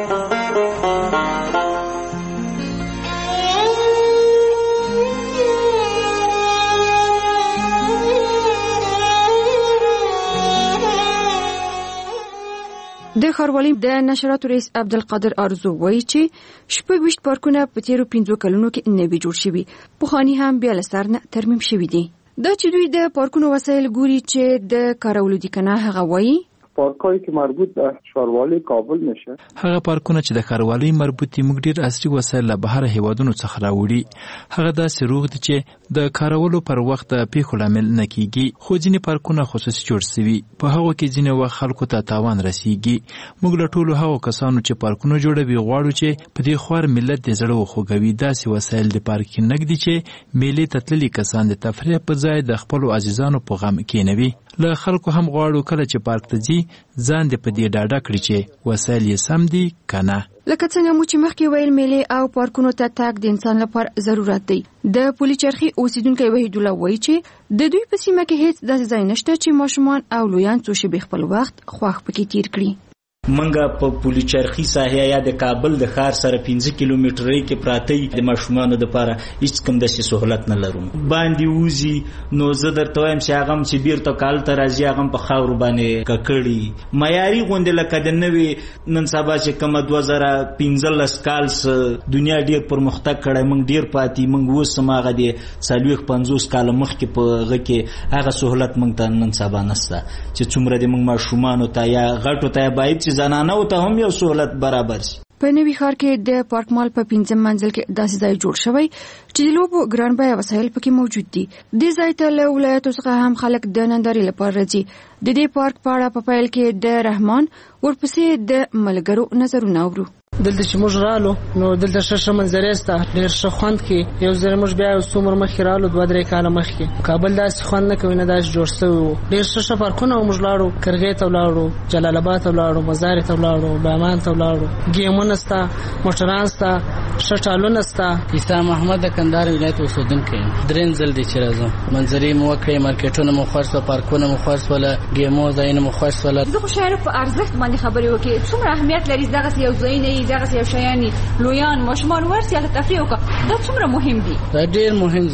د ښاروالۍ د نشراتو رئیس عبدالقادر ارزو وایي چې شپږ ویشت پارکونه په تیرو پنځو کلونو کې نوي جوړ شوي پخواني هم بیا له سر نه ترمیم شوي دي. دا چې دوی د پارکونو وسایل ګوري چې د کارولو دي کنه هغه وایي پارکایی که مربوط به ښاروالۍ کابل میشه هغه پارکونه چې د ښاروالۍ مربوط دي موږ ډیر عصري وسایل له بهر هیوادونو څخه راوړي. هغه داسې روغ دي چې د کارولو پر وخت د پیښو لامل نه کیږي خو ځینې پارکونه خصوصي جوړ شوي په هغه کې ځینې وخت خلکو ته تاوان رسیږي. موږ له ټولو هغو کسانو چې پارکونه جوړوي غواړو چې په دې خوار ملت د زړه وخوږوي داسې وسایل د پارک نګدي چې میلې ته تللي کسان د تفریح په ځای د خپلو عزیزانو په غم کېنوي. له خلکو هم غواړو کله چې پارک ته ځي ځان دې په دې ډاډه کړي چې وسایل یې سم دي کنه. لکه څنګه مو چې مخکې ویل میلې او پارکونو ته تګ د انسان لپاره ضرورت دی. د پولیچرخي اوسیدونکو وحید الله وایي چې د دوی په سیمه کې هیڅ داسې ځای نشته چې ماشومان او لویان څو شېبې خپل وخت خوښ پکې تیر کړي. منګه په پولیچرخي ساحه یا د کابل د ښار سره پنځه کیلومترۍ کې پراته د ماشومانو لپاره هیڅ کوم داسې سہولت نه لرو. باندې وزي نو زه درته وایم چې هغه چې بیرته کال ته راځي هغه په خاور باندې ککړي معیاري غونډه لکه د نوې نن سبا چې کومه دوه زره پنځلس کال دنیا ډیر پرمختګ کړی موږ ډیر پاتې موږ اوس هغه د څلوېښت پنځوس کاله مخکې په هغه کې هغه سہولت موږ ته نن سبا نشته چې څومره د موږ ماشومانو ته یا غټو ته باید چې زنانه او ته هم یو سہولت برابر شي. په نوي ښار کې د پارک مال په پنځم منزل کې داسې ځای جوړ شوی چې د لوبو ګران بیه وسایل پکې موجود دي. دې ځای ته له ولایتو څخه هم خلک د نندارې لپاره راځي. د دې پارک په اړه په پیل کې د رحمان ورپسې د ملګرو نظرونه اورو. دلته چې موږ رالو نو دلته ښه ښه منظرې سته ډېر ښه خوند کوي. یو ځل موږ بیا یو څو عمر مخکې رالو دوه درې کاله مخکې کابل داسې خوند نه کوي نه داسې جوړ شوی و. ډېر ښه ښه پارکونه موږ لاړو کرغې ته ولاړو جلال آباد ته ولاړو مزار ته ولاړو بامان ته ولاړو ګیمونه سته موټران سته ښه ټالونه سته. عیسی محمد د کندهار ولایت اوسېدونکی یم. درېیم ځل دی چې راځم منظرې مو وکړې مارکیټونه مو خوښ شول پارکونه مو خوښ شول ګیمو ځایونه مو خوښ شول. زه خو شاید په ارزښت باندې خبرې وکړې څومره اهمیت لري دغسې یو ځای نه وي دغسې یو شیان لویان ماشومان ورسي هغه تفریح وکړه دا څومره مهم دي. دا ډېر مهم ځای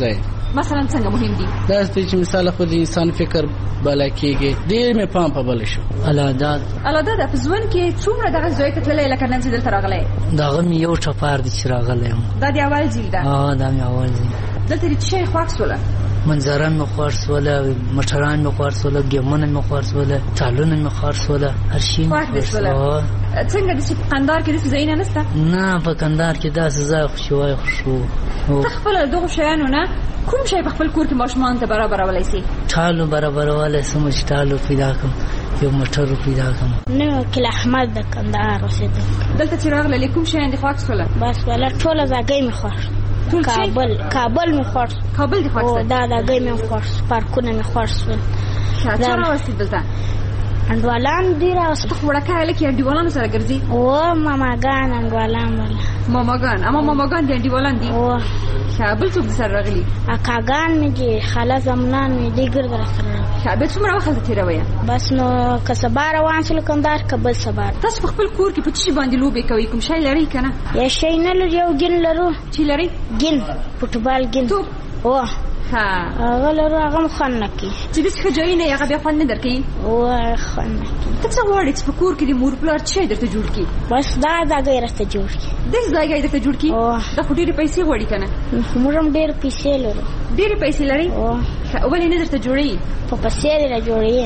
مثلا څنګه مهم دي؟ دا چې مثال خو د انسان فکر بالا کېږي ډېر مې پام په بل شو. الاداد الاداد په ځوان کې څومره دغه ځای ته تللی لکه نن چې دلته راغلی؟ دغه مې یو ټپار دی چې راغلی یم. دا د اول ځل ده؟ ها دا مې اول ځل. دلته دې څه شی خوښ سوله؟ منظره مې خوښ سوله، موټران مې خوښ سوله، ګیمونه مې خوښ سوله، ټالونه مې خوښ سوله، هر شي مې خوښ سوله. څنګه دې په قندار کې داسې ځایونه نشته؟ نه په قندار کې داسې ځای خو چې وای خو ته خپله دغو شیانو نه کوم شی په خپل کور کې ماشومانو ته برابرولی سي؟ ټالو برابرولی سم چې ټالو پیدا کړم، یو موټر پیدا کړم. نه وکیل احمد د کندهار اوسېدم. دلته چې راغللی کوم شیان دې خوښ سوله؟ بس ولا ټوله ځایګۍ مې خوښ. کابل کابل مې خوښ. کابل دې خوښ سول؟ دا ځایګۍ مې خوښ، پارکونه مې خوښ سول. چا راوستي دلته؟ انډوالان دي راوستي. ته وړکه هلک یې انډیوالانو سره ګرځي؟ او ماماګان انډوالان ولا ماماګان. اما ماماګان دي انډیوالان دي؟ او بل څوک سره راغلي؟ اکاګان مې دي، خاله زمنان مې دي ګرد را سره. به څومره وخت دلته تېروئ؟ بس نو که سبا روان شو کندهار که بل سبا. تاسو په خپل کور کې په څه باندې لوبې کوئ؟ کوم شی لرئ که نه؟ یا شی نه لرو، یو ګین لرو. چې لرئ؟ ګین فوټبال ګین. توپ؟ او ها هغه لرو، هغه هم خوند نه کوي. چې داسې ښه ځای نه وي هغه بیا خوند نه درکوي؟ او خوند نه کوي. ته څه غواړې چې په کور کې د مور پلار څه شی درته جوړ کړي؟ بس دا ځایګۍ راته جوړ کړي. داسې ځایګۍ درته جوړ کړي؟ دا خو ډېرې پیسې غواړي که نه؟ موږ هم ډېرې پیسې لرو. ډېرې پیسې لرئ؟ ولې نه درته جوړوي؟ په پیسې دې را جوړوي.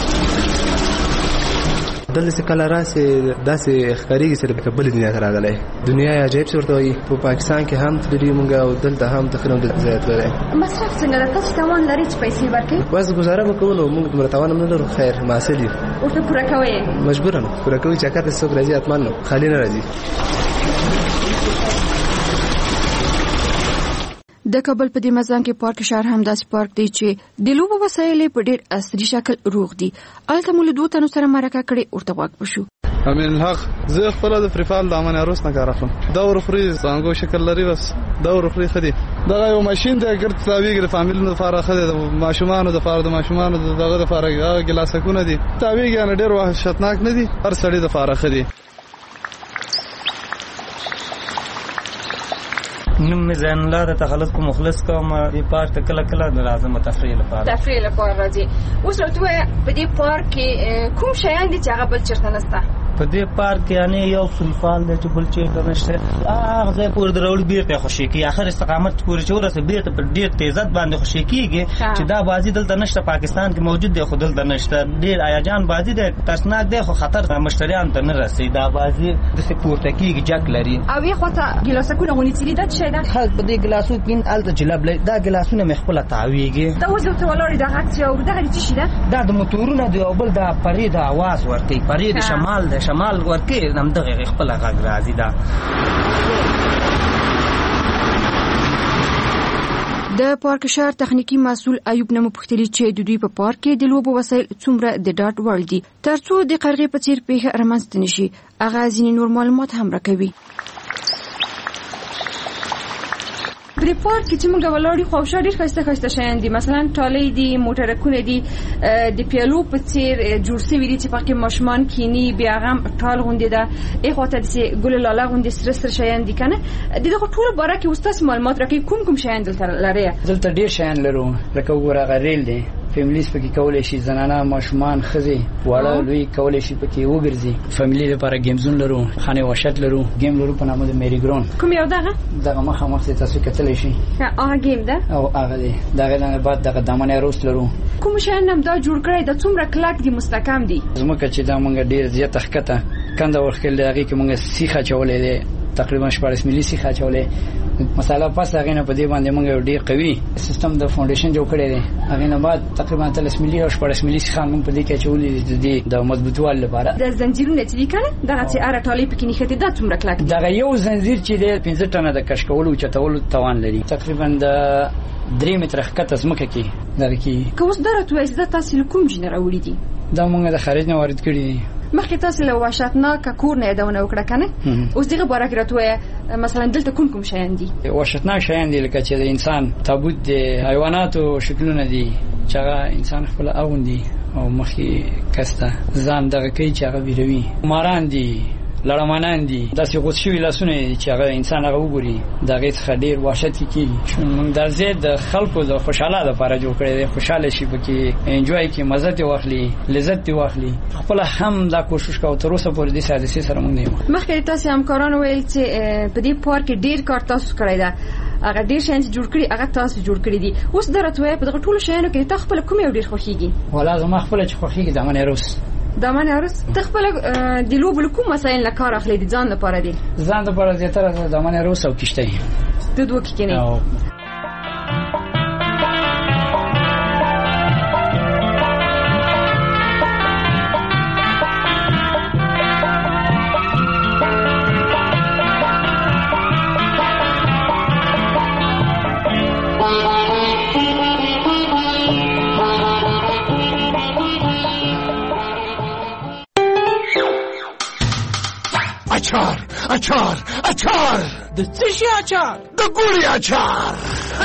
دلته چې کله راسې داسې ښکارېږي چې لکه بلې دنیا ته راغلی. دنیا یې عجایب څه ورته وایي. په پاکستان کې هم تللي موږ او دلته هم تقریبا ډېر زیات لري. مصرف څنګه ده؟ تاسو توان لرئ چې پیسې ورکړئ؟ بس ګزاره به کوو نو موږ دومره توان هم نه لرو. خیر محصل یو. ورته پوره کوئ؟ مجبوره پوره کوي چې اکر ته څوک راځي حتما نو خالي نه راځي. د کابل په دې مزان کې پارک شهر هم داسې پارک دی چې د لوبو وسایل په ډېر عصري شکل روغ دي. هلته مو له دوو تنو سره مرکه کړې، ورته غوږ بشو. امین الحق زه خپله د فریفال د امان عروس نه کار اخلم. دا ورخوري زانګو شکل لري، بس دا ورخوري ښه دي. دغه یو ماشین دی ګرد تاویږي د فامیلونو دپاره ښه دی، د ماشومانو دپاره د ماشومانو دغه دپاره هغه ګلاسکونه دي تاویږي، یعنې ډېر وحشتناک نه دي، هر سړي دپاره ښه دي. نوم مې زین الله د تخلص کو مخلص کوم. دې پارک ته کله کله راځم تفریح لپاره. تفریح لپاره راځي. اوس راته وایه په دې پارک کې کوم شیان دي چې هغه بل چېرته نشته؟ په دې پارک کې یعنې یو فریفال دی چې بل چېرته نشته. هغه ځای پورې د راوړي بېرته خوشي کېږي، آخر استقامت پورې چې ورسې بېرته په ډېر تیزت باندې خوشي کېږي چې دا بازي دلته نشته. پاکستان کې موجود دی خو دلته نشته. ډېر هیجان بازي دی، ترسناک دی، خو خطر مشتریانو ته نه رسي. دا بازي داسې پورته کېږي، جک لري. او یې خواته ګیلاسکونه غونیڅلي دا څه شی ده؟ خلک په دې ګلاسو کې هلته جلب لري. دا ګلاسونه مې خپله تاویږي. دا اوس دلته ولاړې دا غږ چې اوري دغه څه شي ده؟ دا د موټرونه دی او بل دا پرې د اواز ورکوي. پرې د شمال د شمال ورکوي، همدغه خپله غږ راځي. دا د پارک شهر تخنیکی مسؤل ایوب نه مپوښتلي چې د دوی په پارک کې د لوبو وسایل څومره د ډاډ وړ دي ترڅو د قرغې په څیر پیښه رامنځته نه شي. هغه ځینې نور معلومات هم راکوي. په دې پارک کې چې موږ ولاړ یو خو شا ډېر ښایسته ښایسته شیان دي، مثلا ټالۍ دي، موټرکونه دي، د پیالو په څیر جوړ سوي دي چې پکې ماشومان کیني، بیا هغه هم ټال غوندې ده، ایخواته داسې ګل لاله غوندې سره سره شیان دي که نه. د دغو ټولو باره کې اوس تاسې معلومات راکوي کوم کوم شیان دلته لرئ؟ دلته ډېر شیان لرو، لکه وګوره هغه ریل دی، فیملیز پکې کولی شي، زنانه، ماشومان، ښځې، واړه لوی کولی شي پکې وګرځي. فیملی لپاره ګیمزون لرو، خانې وحشت لرو، ګیم لرو په نامه د میری ګراوند. کوم یو دغه؟ دغه مخامخ چې تاسو کتلی شي هغه ګیم ده او هغه دی. د هغې نه بعد دغه دامن عروس لرو. کوم شیان هم دا جوړ کړی دا څومره کلک دي، مستحکم دي؟ زموږ چې دا موږ ډېر زیاته ښکته کنده ورښکلې دی، هغې کې موږ سیخ اچولی دی، تقریبا شپاړس ملي سیخ اچولی مساله. پس هغې نه په دې باندې موږ یو ډېر قوي سیستم د فاونډیشن جوړ کړی دی. هغې نه بعد تقریبا اتلس ملي او شپاړس ملي سیخان موږ په دې کې اچولي دي د دې د مضبوطوالي لپاره. د زنځیرونه چې دي که نه دغه چې هره ټالۍ پکې نښتې دا څومره کلک دي؟ دغه یو زنځیر چې دی پنځه ټنه د کش کولو او چتولو توان لري، تقریبا د درې متره ښکته ځمکه کې دغه کېږي. که اوس دا راته ووایاست دا تاسې له کوم ځای نه راوړي دي؟ دا موږ د خارج نه وارد کړي دي. مخکې تاسې له وحشتناکه کور نه یادونه وکړه که نه؟ اوس دغه باره کې راته ووایه مثلا دلته کوم کوم شیان دي؟ وحشتناک شیان دي لکه چې د انسان تابوت دی، حیواناتو شکلونه دي چې هغه انسان خپله اغوندي او مخکې کس ته ځان دغه کوي چې هغه ویروي، ماران دي، لړمانان دي داسې غوڅ شوي لاسونه چې هغه انسان هغه وګوري د هغې څخه ډېر وحشت کېږي. موږ دا ځای د خلکو د خوشحاله لپاره جوړ کړی دی، خوشحاله شي پکې انجوای کړي، مزه ترې واخلي، لذت ترې واخلي. خپله هم دا کوشش کوو تر اوسه پورې دې حادثې سره موږ نه یو. مخکې تاسې همکارانو ویل چې په دې پارک کې ډېر کار تاسو کړی ده، هغه ډېر شیان چې جوړ کړي هغه تاسو جوړ کړي دي. اوس دا راته وایه په دغه ټولو شیانو کې تا خپله کوم یو ډېر خوښېږي؟ والا زما خپله چې خوښېږي دامن عروس. دامن عروس ته خپله د لوبو له کوم وسایل نه کار اخلي د ځان لپاره دي؟ ځان لپاره زیاتره دامن عروس او کښتۍ د دوه کې کني. اچار اچار اچار د څه شي اچار؟ د ګوړې اچار.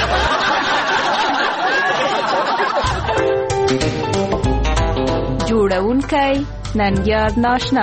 جوړونکی ننګیار ناشنا.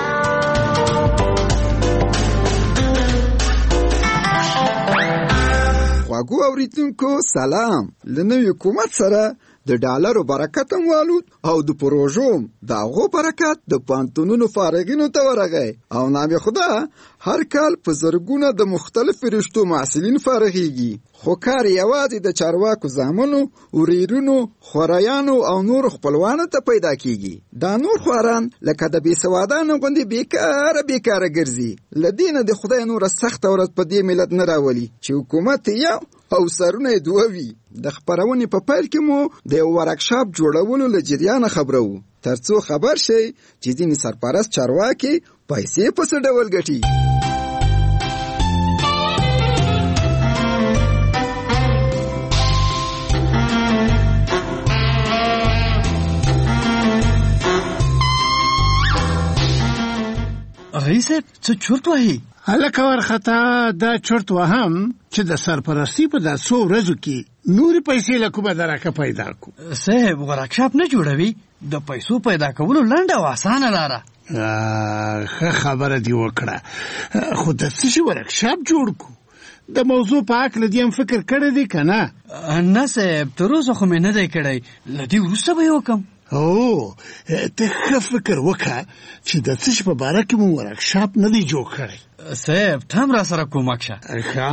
خواږو اوریدونکو سلام. له نوي حکومت سره د ډالرو برکت هم والود او د پروژو د هغو برکت د پوهنتونونو فارغینو ته ورغی او نام خدا هر کال په زرګونه د مختلفو رشتو محصلین فارغیږي. خو کار یوازې د چارواکو زامنو، وریرونو، خوریانو او نور خپلوانو ته پیدا کیږي. دا نور خواران لکه د بېسوادانو غوندې بیکاره بیکاره ګرځي. له دې نه د خدای نوره سخته ورځ په دې ملت نه راولي چې حکومت یو او سرونه یې دوه وي. د خپرونې په پیل کې مو د یو ورکشاپ جوړولو له جریانه خبرو تر څو خبر شي چې ځینې سرپرست چارواکي پیسې په څه ډول ګټي. رئیس څه چورت وایي؟ هلکه ورخطا دا چورت وهم چې د سرپرستی په دا څو ورځو کې نورې پیسې له کومه درکه پیدا کو. صاحب ورکشاپ نه جوړوي، د پیسو پیدا کولو لنډه او اسانه لاره. ښه خبره دې وکړه، خو د څه شي ورکشاپ جوړ کو؟ د موضوع په هکله دې هم فکر کړی دی که نه؟ نه صاحب تر اوسه خو مې نه دی کړی، له دې وروسته به یې وکړم. او ته ښه فکر وکړه چې د څه شي په باره کې مو ورکشاپ نه دی جوړ کړی. صاحب ته هم را سره کومک شه. ښه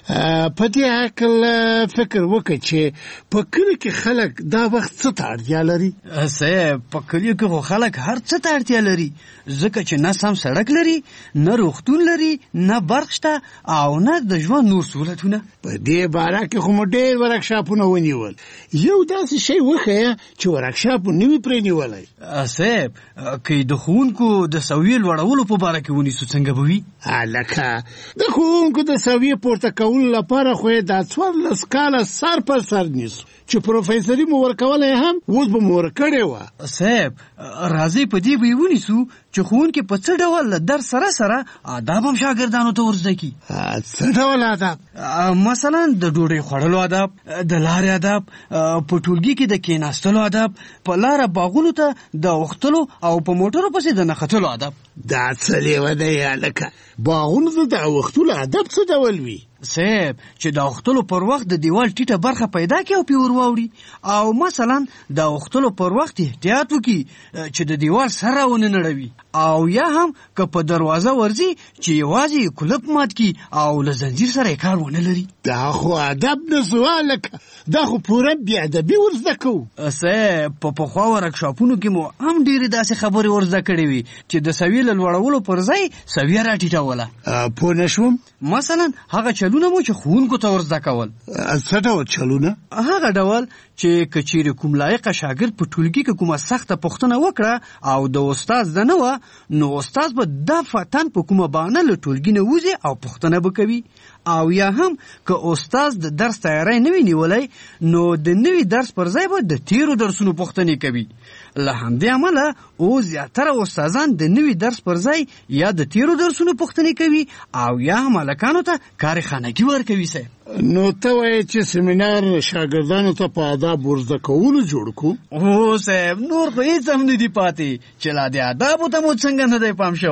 په دې هکله فکر وکړه چې په کلي کې خلک دا وخت څه ته اړتیا لري؟ صاحب په کلیو کې خو خلک هر څه ته اړتیا لري، ځکه چې نه سم سړک لري، نه روغتون لري، نه برق شته او نه د ژوند نور سهولتونه. په دې باره کې خو مو ډېر ورکشاپونه ونیول، یو داسې شی وښیه چې ورکشاپ نه وي پرې نیولی. صاحب که د ښوونکو د سویې لوړولو په باره کې ونیسو څنګه به وي؟ هلکه د ښوونکو د سویې پورته کولو لپاره خو یې دا څوارلس کاله سر پر سر نیسو چې پروفیسري مو ورکولی هم اوس به مو ورکړې وه. صاحب راځئ په دې به یې ونیسو چې ښوونکي په څه ډول له درس سره سره آداب هم شاګردانو ته ور زده کړي. څه ډول آداب؟ مثلا د ډوډۍ خوړلو آداب، د لارې آداب، په ټولګي کې د کېناستلو آداب، په لاره باغونو ته د اوښتلو او په موټرو پسې د نه ختلو آداب. دا څه لیوه دی هلکه، باغونو ته د اوښتلو ادب څه ډول وي؟ صاحب چې د اوښتلو پر وخت د دیوال ټیټه برخه پیدا کړي او پې ور واوړي، او مثلا د اوښتلو پر وخت احتیاط وکړي چې د دیوال سر را ونه نړوي، او یا هم که په دروازه ورځي چې یوازې کلپ مات کړي او له زنځیر سره یې کار ونه لري. دا خو ادب نه شو هلکه، دا خو پوره بې ادبي ور زده کوو. صاحب په پخوا ورکشاپونو کې مو هم ډېرې داسې خبرې ور زده کړې وي چې د سویې له لوړولو پر ځای سویه را ټیټوله. پوه نه شوم. مثلا هغه چلونه مو چې ښوونکو ته ور زده کول. څه ډول چلونه؟ هغه ډول چې که چیرې کوم لایقه شاګرد په ټولګي کې کومه سخته پوښتنه وکړه او د استاد ده نه وه، نو استاد به دفعتاً په کومه بهانه له ټولګي نه وځي او پوښتنه به کوي. او یا هم که استاد د درس تیاری نه وي نیولی، نو د نوي درس پر ځای به د تیرو درسونو پوښتنې کوي. له همدې امله اوس زیاتره استادان د نوي درس پر ځای یا د تیرو درسونو پوښتنې کوي او یا هم هلکانو ته کار خانګي ورکوي. صاحب نو ته وایې چې سیمینار شاګردانو ته په آداب ورزده کولو جوړ کړو؟ هو صاحب نور خو هېڅ هم نه دي پاتې چې لا د آدابو ته مو څنګه نه دی پام شوی.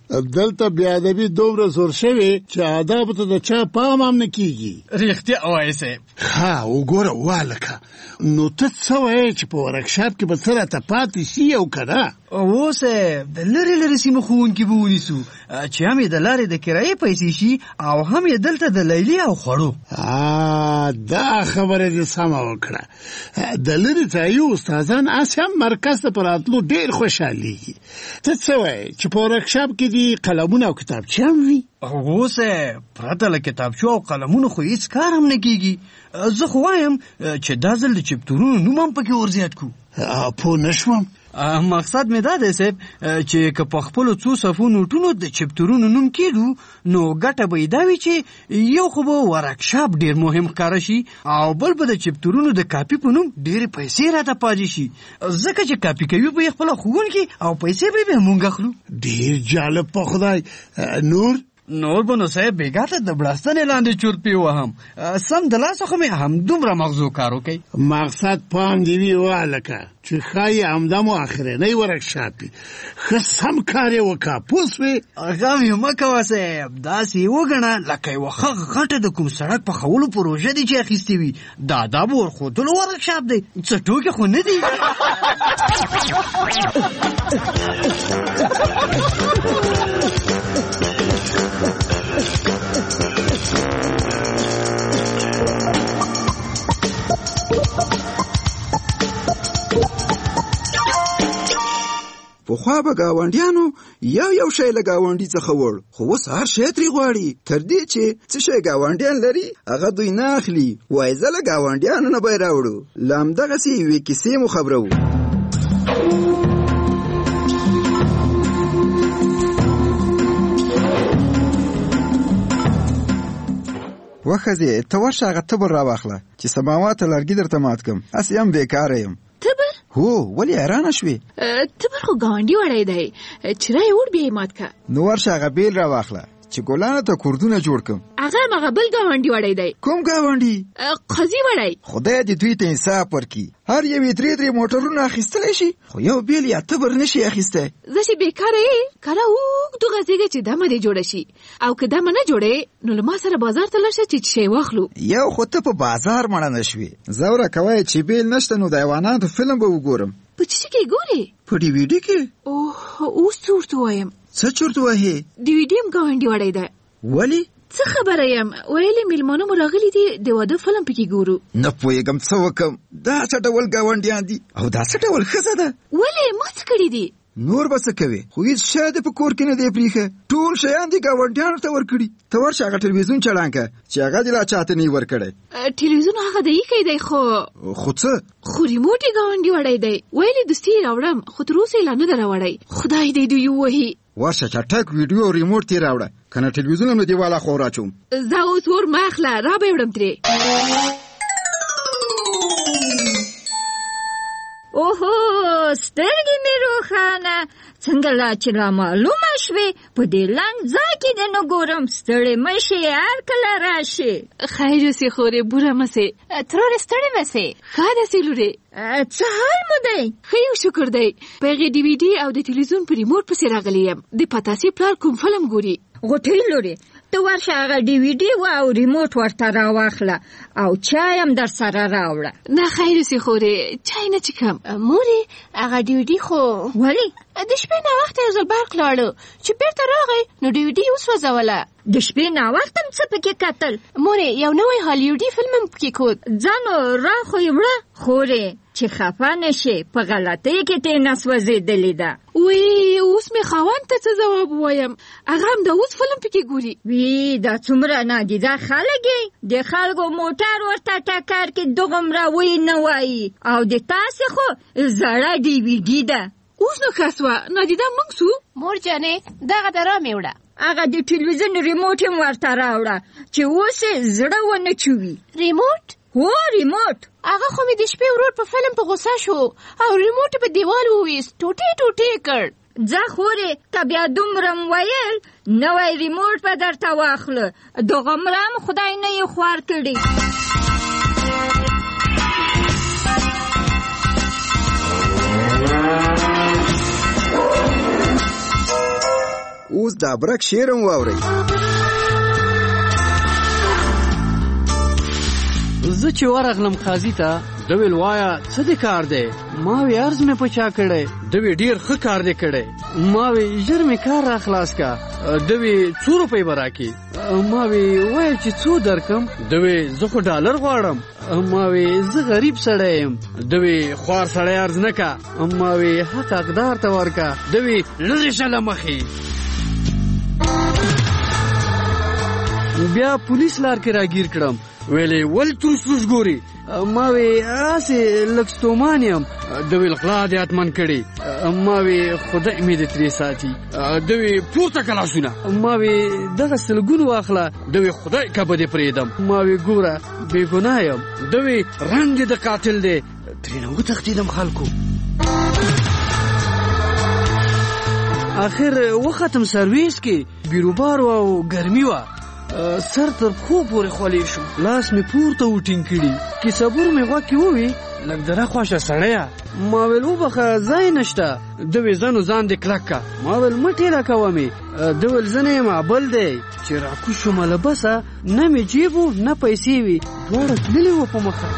دلته بیا ادبي دومره زور شوی چې آداب ته د چا پام هم نه کیږي. رښتیا وایې صاحب. ها وګوره والکه نو ته څه وایې چې په ورکشاپ کې به څه راته پاتې شي او که نه؟ او صاحب د لرې لرې سیمو ښوونکي به ونیسو چې هم یې د لارې د کرایې پیسې شي او هم یې دلته د لیلې او خوړو. دا خبره دې سمه وکړه. د لرې ځایي استادان هسې هم مرکز ته په راتلو ډېر خوشحالېږي. ته څه وایې چې په ورکشاپ کې دې قلمونه او کتابچې هم وي؟ هو صاحب پرته له کتابچو او قلمونو خو هېڅ کار هم نه کېږي. زه خو وایم چې دا ځل د چپتورونو نوم هم پکې ورزیات کړو. پوه نه شوم. مقصد مې دا دی صاحب چې که په خپلو څو صفو نوټونو د چپتورونو نوم کېږو نو ګټه به یې دا وي چې یو خو به ورکشاپ ډېر مهم ښکاره شي او بل به د چپتورونو د کاپي په نوم ډېرې پیسې راته پاتې شي ځکه چې کاپي کوي به یې خپله ښوونکي او پیسې به یې موږ اخلو. ډېر جالب په خدای. نور نور به نو صاحب بېګا ته د بړستنې لاندې چورت پې وهم سم د لاسه خو مې همدومره مغزو کار وکړي. مقصد پام دې وي والکه چې ښایي همدا مو اخرنی ورکشاپ وي. ښه سم کار یې وکړه پوه سوې. غم یې مه کوه صاحب داسې یې وګڼه لکه یوه ښه غټه د کوم سړک پخولو پروژه دي چې اخیستې وي. د آدابو ورښودلو ورکشاپ دی څه ټوکې خو نه دي. پخوا به ګاونډیانو یو یو شی له ګاونډي څخه وړ خو اوس هر شی ترې غواړي تر دې چې څه شی ګاونډیان لري هغه دوی نه اخلي. وایي زه له ګاونډیانو نه به یې راوړو. له همدغسې یوې کیسې مو خبروو. وښځې ته ورشه هغه تبر راواخله چې سماوات لرګي درته مات کړم. هسې هم بېکاره یم. تبر؟ هو ولې حیرانه شوې؟ تبر خو ګاونډي وړی دی چې رایې وړ بیا یې مات کړه. نو ورشه هغه بیل راواخله چې ګلانو ته کوردونه جوړ کړم. هغه مغه بل ګاونډي وړی دی. کوم ګاونډي؟ قاضي وړی. خدای دې دوی ته انصاف ورکړي. هر یوې درې درې موټرونه اخیستلی شي خو یو بیل یا تبر نشي اخیستی. زه چې بېکاره یې کله اوږدو غځېږه چې دمه دې جوړه شي او که دمه نه جوړې نو له ما سره بازار ته لاړ شه چې شی واخلو. یو خو ته په بازار مړه نه شوې. زوره کوی چې بیل نشته نو د حیواناتو فلم به وګورم. په څه کې ګورې؟ په ډي وي ډي کې. اوه اوس څه ورته وایم؟ څه چورت وهې؟ ډي وي ډي هم ګاونډي وړی دی. ولې؟ څه خبره یم ویلې میلمانه مو راغلي دي د واده فلم پکې ګورو. نه پوهېږم څه وکړم. دا څه ډول ګاونډیان دي او دا څه ډول ښځه ده؟ ولې ما څه کړي دي؟ نور به څه کوې خو هېڅ شی دې په کور کې نه دی پرېښه. ټول شیان دې ګاونډیانو ته ورکړي. ته ورشه هغه تلویزیون چالان کړه چې هغه دې لا چاته نه یې ورکړی. تلویزیون هغه د ایښی دی خو خو څه؟ خو ریموټ یې ګاونډي وړی دی. ویلې دوستي یې راوړم خو تر اوسه یې لا نه ده راوړی. خدای دې دوی ووهي. ورشه چټک ویډیو او ریموټ ترې راوړه کنه تلویزیون هم له دیواله خوا راچوم. زه اوس ور مه اخله را به یې وړم ترې. اوهو سترګې مې روښانه څنګه لا چې را معلومه شوې په دې لنډ ځای کې دې نه ګورم. ستړې مه شې هر کله راشې. خیر اوسې خورې بوره مه سې. ترورې ستړې مه سې. ښه داسې لورې څه حال مو دی؟ ښه یو شکر دی. په هغې ډي وي ډي او د تلویزیون په ریموټ پسې راغلی یم. د پتاسې پلار کوم فلم ګوري. غوټۍ لورې ته ورشه هغه ډي وي ډي او ریموټ ورته راواخله او چای هم در سره راوړه. نه خیر اوسې خورې چای نه چښم. مورې هغه ډي وي ډي خو ولې؟ د شپې ناوخته یو ځل برق لاړه چې بېرته راغی نو ډي وي ډي وسوځوله. د شپې ناوخته هم څه پکې کتل؟ مورې یو نوی هالیوډي فلم هم پکې کود. ځانو را خو یې وړه خورې چې خفه نه شې په غلطۍ کې تې نه سوځېدلې ده. وی اوس مې خاوند ته څه ځواب ووایم؟ هغه هم د اوس فلم پکې ګوري. وی دا څومره نادیده خلک یې د خلکو موټر ورته ټکر کې دوغمره وی نه وایي او د تاسې خو زړه ډي وي ډي ده. اوس نو ښه سوه نادیده موږ سو. مور جانې دغه د رامې وړه. هغه د تلویزیون ریموټ هم ورته راوړه چې اوس یې زړه ونه چوي. ریموټ؟ هو ریموټ. هغه خو مې د شپې ورور په فلم په غوسه شو او ریموټ په دیوال وویست ټوټې ټوټې کړ. ځه خورې که بیا دومره م ویل نوی ریموټ به درته واخله. دغومره هم خدای نه یې خوار کړي. اوس د ابرک شعر هم واورئ. زه چې ورغلم قاضي ته، ده ویل وایا څه دې کار دی؟ ما وی عرض مې په چا کړی؟ ده وی ډېر ښه کار دی کړی. ما وی ژر مې کار را خلاص کا. ده وی څو روپۍ به راکړي؟ ما وی وایه چې څو درکم؟ ده وی زه خو ډالر غواړم. ما وی زه غریب سړی یم. ده وی خوار سړی عرض نه کا. ما وی حق حقدار ته ورکه. ده وی لرې شه له مخې. بیا پولیس لار کې راګیر کړم. ویلې ول تروس تروس ګوري؟ ما وی هسې لږ ستومان یم. ده ویل غلا دې حتمن کړې. ما وی خدای مې دې ترې ساتي. ده وی پورته که لاسونه. ما وی دغه سلګون واخله. ده وی خدای که به دې پرېږدم. ما وی ګوره بېګناه یم. ده وی رنګ دې د قاتل دی. ترېنه وتښتېدم خلکو. آخر وختم سرویس کې بیروبار او ګرمي وه. سر تر پښو پورې خولې شو. لاس مې پورته وټینګ کړي. کیسهبور مې غوږ کې ووی لږ د راخواشه سړیه. ما ویل وبخه ځای نشته. ده وی ځه نو ځان دې کلک که. ما ویل مه ټېله کوه مې. ده ویل زه نه یم بل دی. چې راکوز شومه له بسه نه مې جیب و نه پیسې وې، دواړه تللې وه په مخه.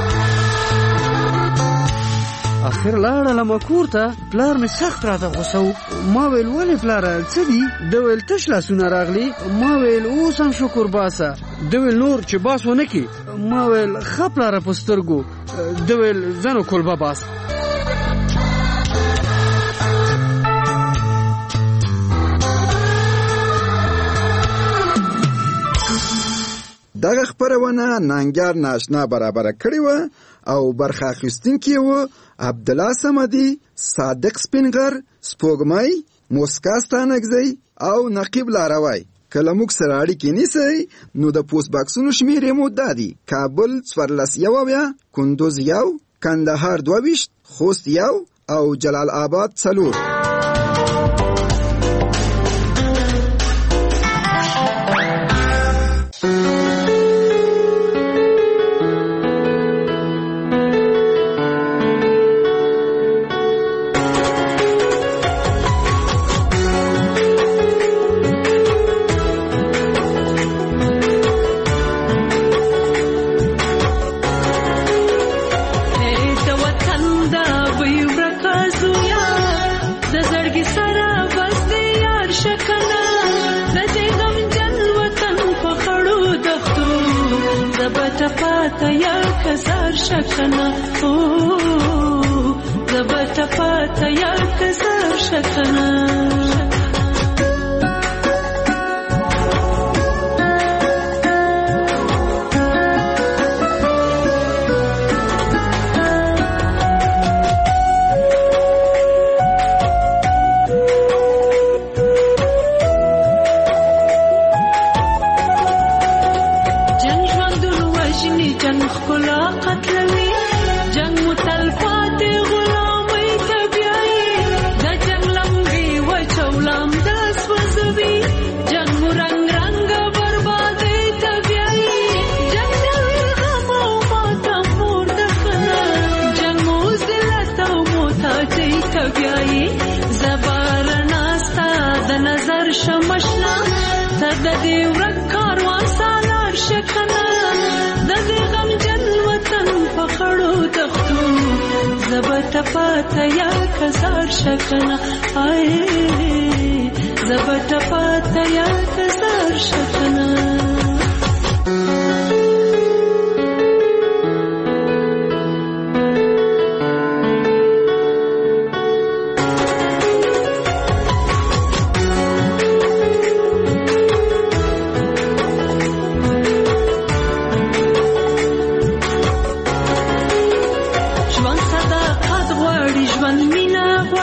آخر لاړلم کور ته. پلار مې سخت راته غوسه و. ما ویل ولې پلاره څه دي؟ ده ویل تش لاسونه راغلي. ما ویل اوس هم شکر باسه. ده ویل نور چې باس ونه کړي. ما ویل ښه پلاره په سترګو. ده ویل ځه نو کلبه باس. دغه خپرونه ننګیار ناشنا برابره کړې وه او برخه اخیستونکي وو عبدالله صمدي، صادق سپینغر، سپوږمۍ، موسکا ستانکزی او نقیب لاروی. که له موږ سره اړیکې نیسئ نو د پوسټ باکسونو شمېرې مو دا دي: کابل څوارلس یو اویا، کندوز یو، کندهار دوه ویشت، خوست یو او جلال آباد څلور.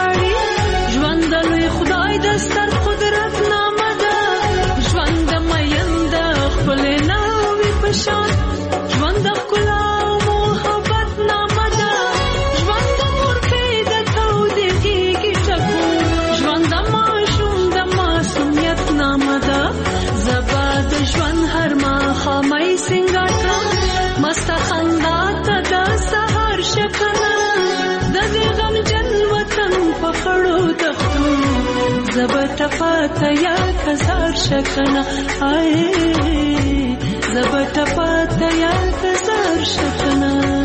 ژوند د لوی خدای د ستر قدرت نامه ده. ژوند د مې زبط پاتا یا کزار شکنا آئے زبط پاتا یا کزار شکنا